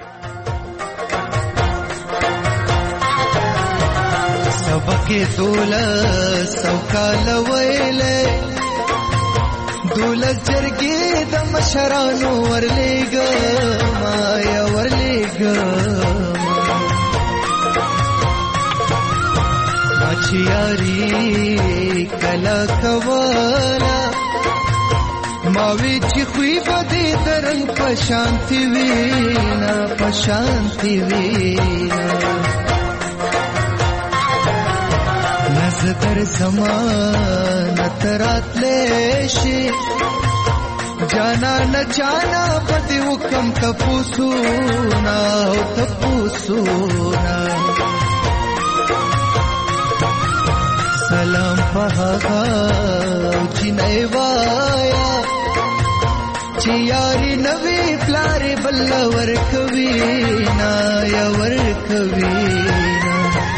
I: سبکه دوله سوکال ویله دوله جرګې د مشرانو ورلېګ ما یا ورلېګ ما چیاري کلا کوالا ما وی چې خوې بده درنګ پشانتی وینا پشانتی وینا نظر زمان ترات لشي جانا نه جانا پدې حکم تپوسونا او تپوسونا سلام پهغا چینای وایا چې یاري نوې پلارې بل ورکوي نا یا ورکوي نا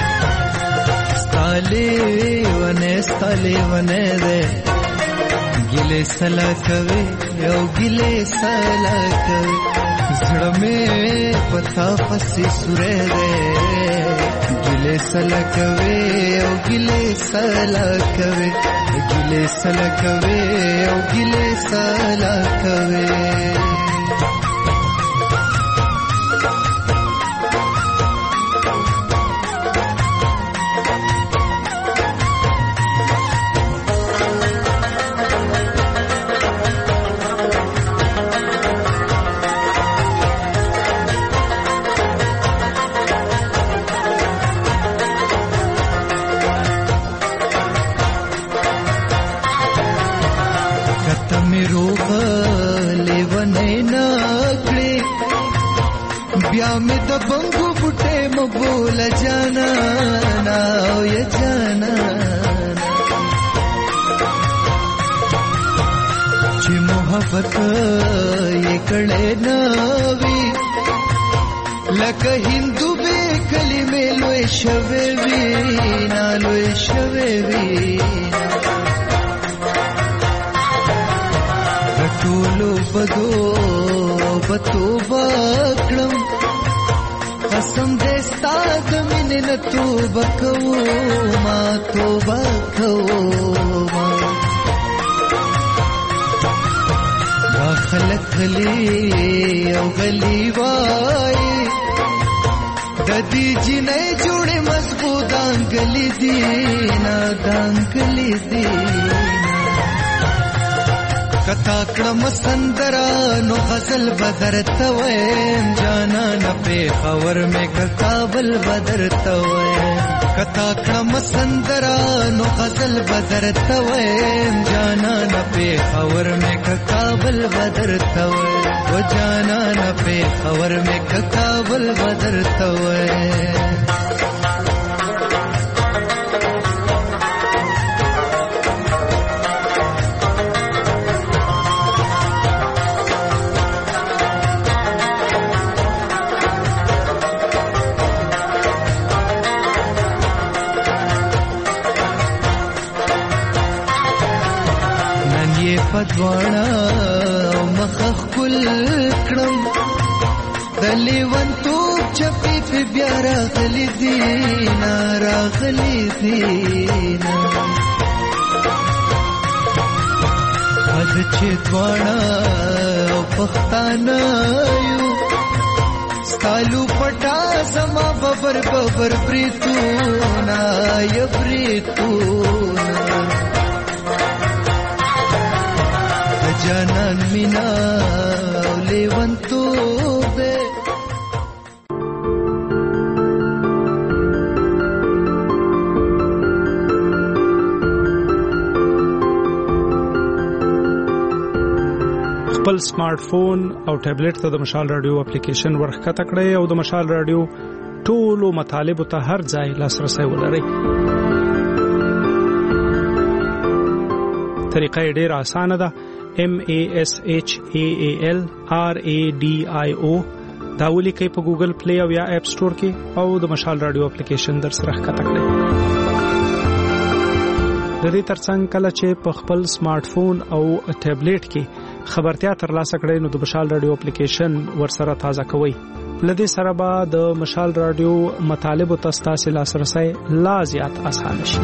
I: ستالې ونه ستالې ونه دې ګلې سلا کوي یو ګلې سلا کوي زړه مې پتا پسې سورې دې ګلې سلا کوي یو ګلې سلا کوي ګلې سلا کوي یو ګلې سلا کوي. بیا می د بنګو بوټه مبول جانا نا یا جانا چې محبت یې کړه نوي لکه هندو به کلمې لوي شوي وی نا لوي شوي وی ټولو بدو بتو بکړم قسم دې ستاد مين نه توبه کوم ما توبه کوم داخل خلی او غلی وای د دې جنې جوړې مضبوط انګلی دینا دانګلی دینا کتا کړم سندرا نو غزل بدر تویم جانا نه په خبر مې کتابل بدر تویم کتا کړم سندرا نو غزل بدر تویم جانا نه په خبر مې ک کابل بدر تویم و جانا نه په خبر مې ک کابل بدر تویم پدوانا مخخ کل کړم دلی ونتو چپی په بیا راغلی دینا راغلی دینا حد چې دوانا پښتانه یو ستالو پټا سما ببر ببر پریتونا ی پریتونا جانان مینا لیوانتو بے
E: خپل سمارټ فون او ټابلیټ ته د مشال رادیو اپلیکیشن ورخکته کړئ او د مشال رادیو ټولو مطالب ته هر ځای لاسرسي ولرئ. طریقه ډېره اسانه ده. M A S H A A L R A D I O دا ولیکئ په ګوګل پلی او یا اپ سٹور کې او د مشال رادیو اپلیکیشن در سره ښکته کړئ. د دې ترڅنګ کله چې په خپل سمارټ فون او ټابلیټ کې خبرتیا ترلاسه کړئ نو د مشال رادیو اپلیکیشن ورسره تازه کوئ. لدې سره به د مشال رادیو مطالب او تاسو لاسرسي لا زیات اسانه شي.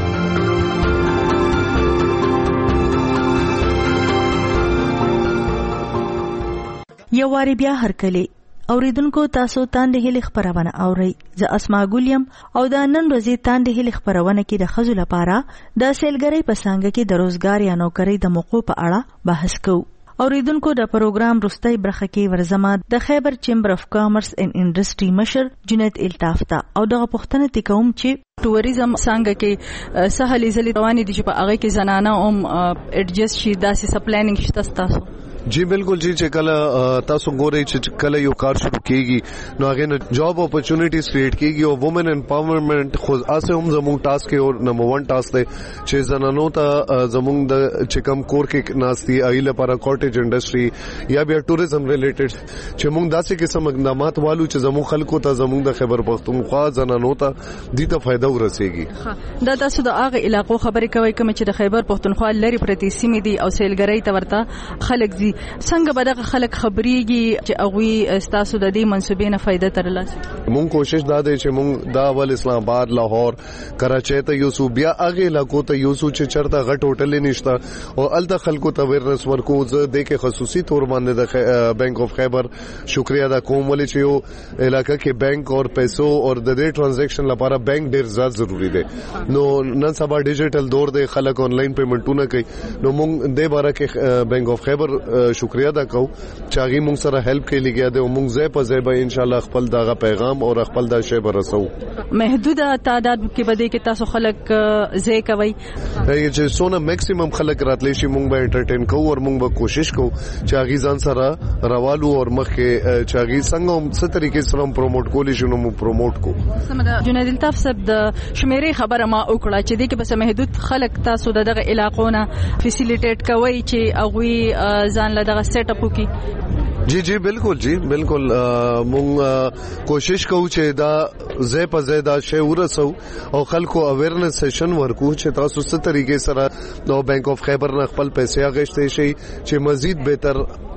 J: یو واری بیا هرکلی اوریدونکو تاسو تاند هلي خبرونه اوري. زه اسما ګولیم او دا نن ورځې تاند هلي خبرونه کې د خزو لپاره د سیلګری په څنګه کې د روزګار یا نوکری د موقعو په اړه بحث کوو. اوریدونکو د پروګرام رستای برخه کې ورزما د خیبر چیمبر اف کامرس اینڈ انډستری مشر جنید الطاف ته او دغه پښتنه تکوم چې ټوریزم څنګه کې سهلې زلي روانې دي چې په هغه کې زنانه هم اډجسټ شي داسې سپلانینګ شته تاسو.
N: جی بالکل جی چې کله تاسو ګورئ چې کله یو کار شروع کیږي نو هغه نه جاب اپورچونټیز کریټ کیږي او وومن امپاورمنٹ خو اسه هم زموږ ټاسک او نمبر ون ټاسک دی چې زنانو ته زموږ د چکم کور کې ناشتي ایله لپاره کاټیج انډستری یا بیا ټوریزم ریلیټډ چې موږ داسې قسم اقدامات والو چې زموږ خلکو ته زموږ د خیبر پختونخوا زنانو ته دې ته فائدہ ورسیږي.
L: دا تاسو د هغه علاقو خبرې کوي کوم چې د خیبر پختونخوا لري پرتی سیمې دي او سیلګری ته ورته خلک دي څنګه به دغه خلک خبريږي چې هغه استاسو د دې منسوبې نه فائدہ ترلاسه.
N: مونږ کوشش دا دی چې مونږ دا ول اسلام آباد لاهور کراچۍ ته یوسو بیا هغه علاقو ته یوسو چې چرته غټ هوټل نشته او الته خلکو ته ورنس ورکو زه د کې خصوصي تور باندې د بینک اف خیبر شکریا دا کوم ولې چې یو علاقہ کې بینک اور پیسو اور د دې ټرانزیکشن لپاره بینک ډیر زیات ضروری دی. نو نن سبا ډیجیټل دور دی خلک آنلاین پیمنټونه کوي نو مونږ د باره کې بینک اف خیبر شکریا ادا کو چاغي مونږ سره هیلپ کوي لګیا دی مونږ زې په زې به ان شاء الله خپل دغه پیغام او خپل د شی برسو.
L: محدوده تعداد کې بده کې تاسو خلک زې کوي
N: چې سونه میکسیمم خلک راتلی شي مونږ به انټرټین کوو او مونږ به کوشش کوو چاغي ځان سره روالو او مخکې چاغي څنګه څه طریقې سره پروموټ کولی شو نو مو پروموټ کو.
L: سمدا جنید الطاف صاحب د شمیرې خبره ما وکړه چې دې کې بس محدود خلک تاسو دغه علاقونه فیسیلیټیټ کوي چې اغوي ځان له دغه سیټ اپ وکي.
N: جی جی بالکل جی بالکل مونږ کوشش کوو چې دا زې په زې دا شی ورسو او خلکو اویرنس سیشن ورکو چې تاسو څه طریقې سره نو بینک اف خیبر نه خپل پیسې اغشته شي چې مزید بهتر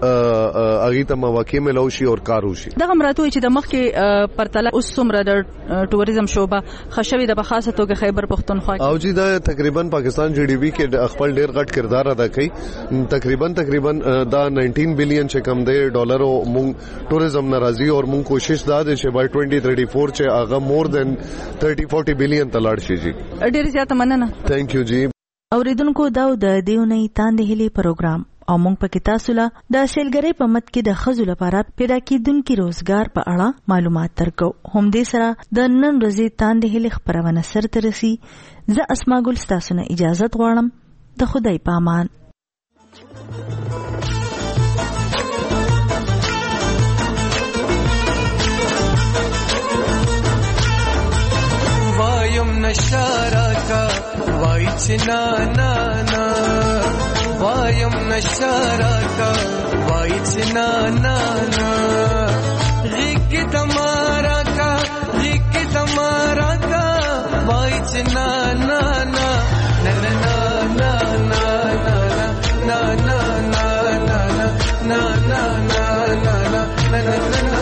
N: اغه ته مواقع ملو شي او کار وشي.
L: دغه مراتو چې د مخ کې پرتله اوس څومره د ټوریزم شوبه خشوي د بخاصه توګه خیبر پختونخوا
N: او جی دا تقریبا پاکستان جی ډی پی کې خپل ډیر غټ کردار ادا کوي. تقریبا تقریبا دا نائنٹین بلین چې کم دی ډالر او مونږ ټوریزم ناراضي او مونږ کوشش دا دي چې بای ټوئنټي تھرٹی فور چې هغه مور دین تھرٹی فورٹی بلین تلاړ شي. جی
L: ډیر زیات مننه.
N: تھینک یو جی.
J: اوریدونکو دا د دیونی تاند هلي پروګرام او موږ پکې تاسو له د سیلګرۍ په مت کې د ښځو لپاره پیدا کېدونکي روزګار په اړه معلومات درکو. هم دې سره د نن ورځې تاندې هلې خپرونه سرته رسي. زه اسما ګل ستاسو نه اجازه غواړم. د خدای په امان.
I: وایم نشارا کا وای چنا نا نا وایم نشارا کا وای چنا نا نا غیق تمہارا کا غیق تمہارا کا وای چنا نا نا نا نا نا نا نا نا نا نا نا نا نا نا نا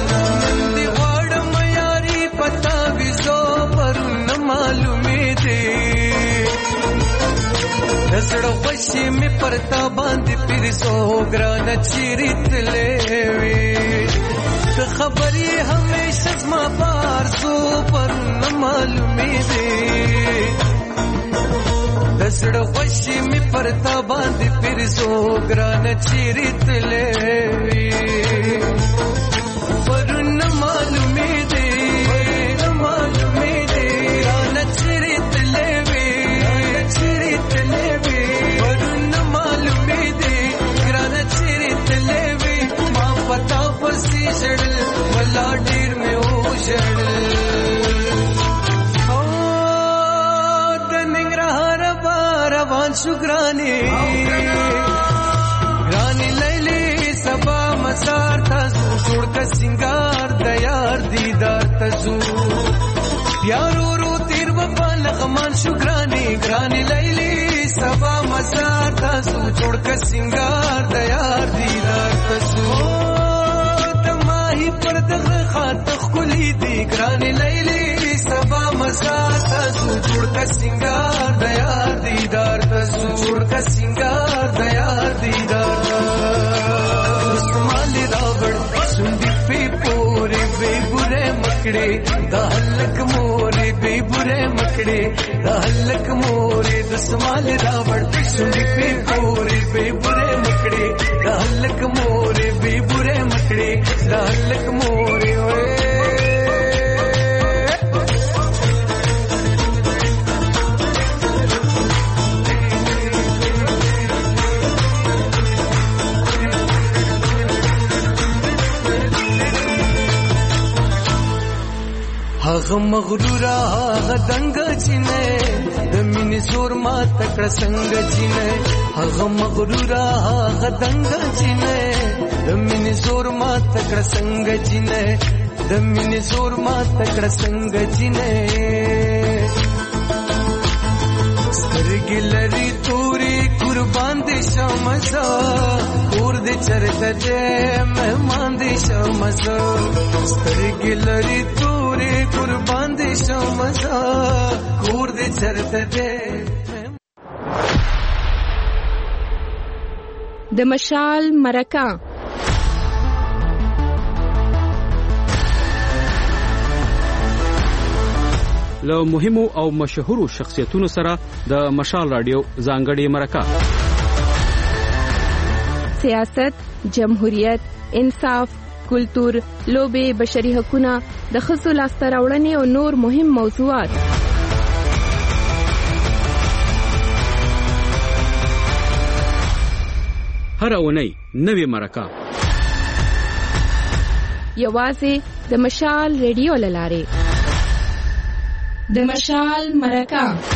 I: زړه خوشي می پرتا باندې پیرسو ګران چیرت لوي ته خبري همیشه زما بار سو پر نه معلومې دي زړه خوشي می پرتا باندې پیرسو ګران چیرت لوي پر نه معلومې دي نه معلومې دي ګران چیرت لوي چیرت لوي پتا پسی جڑل ولا ډیر مې او جړل او د ننګرهار روان شو ګرانی ګرانی لیلی سبا مسار تاسو جوړ ک سنگار د یار دیدار تاسو یارو رو تیر په لغمان شو ګرانی ګرانی لیلی سبا مسار تاسو جوړ ک سنگار د یار دیدار تاسو پر دغه خاط خلی دی ګران لیلی سبا مزار تاسو جوړ کا سنگار د یار دیدار تاسو جوړ کا سنگار د یار دیدار استعمال راوړ سندې په پورې به ګره مکړې د هلک مورې به ګره مکړې د هلک مورې د استعمال راوړ سندې په پورې به ګره مکړې د هلک مورې به ګره مکړې د هلک مورې وې هغه مغرور هغه دنګ چینه د مینې زور ما تکړه څنګه چینه هغه مغرور هغه دنګ چینه د مینې زور ما تکړه څنګه چینه د مینې زور ما تکړه څنګه چینه سترګې لري تورې قربان دې شمزه کور دې چرته دې مهمان دې شمزه سترګې لري تورې قربان دې شمزه کور دې چرته دې
B: د مشال مرکه
A: له مهمو او مشهورو شخصیتونو سره د مشال رادیو ځانګړې مرکه
B: سیاست، جمهوریت، انصاف، کلتور، لوبې، بشري حقوقونه، د ښځو لاسته راوړنې او نور مهم موضوعات
A: هر اونۍ نوې مرکه
B: یوازې د مشال ریډیو له لارې. د مشال مرکه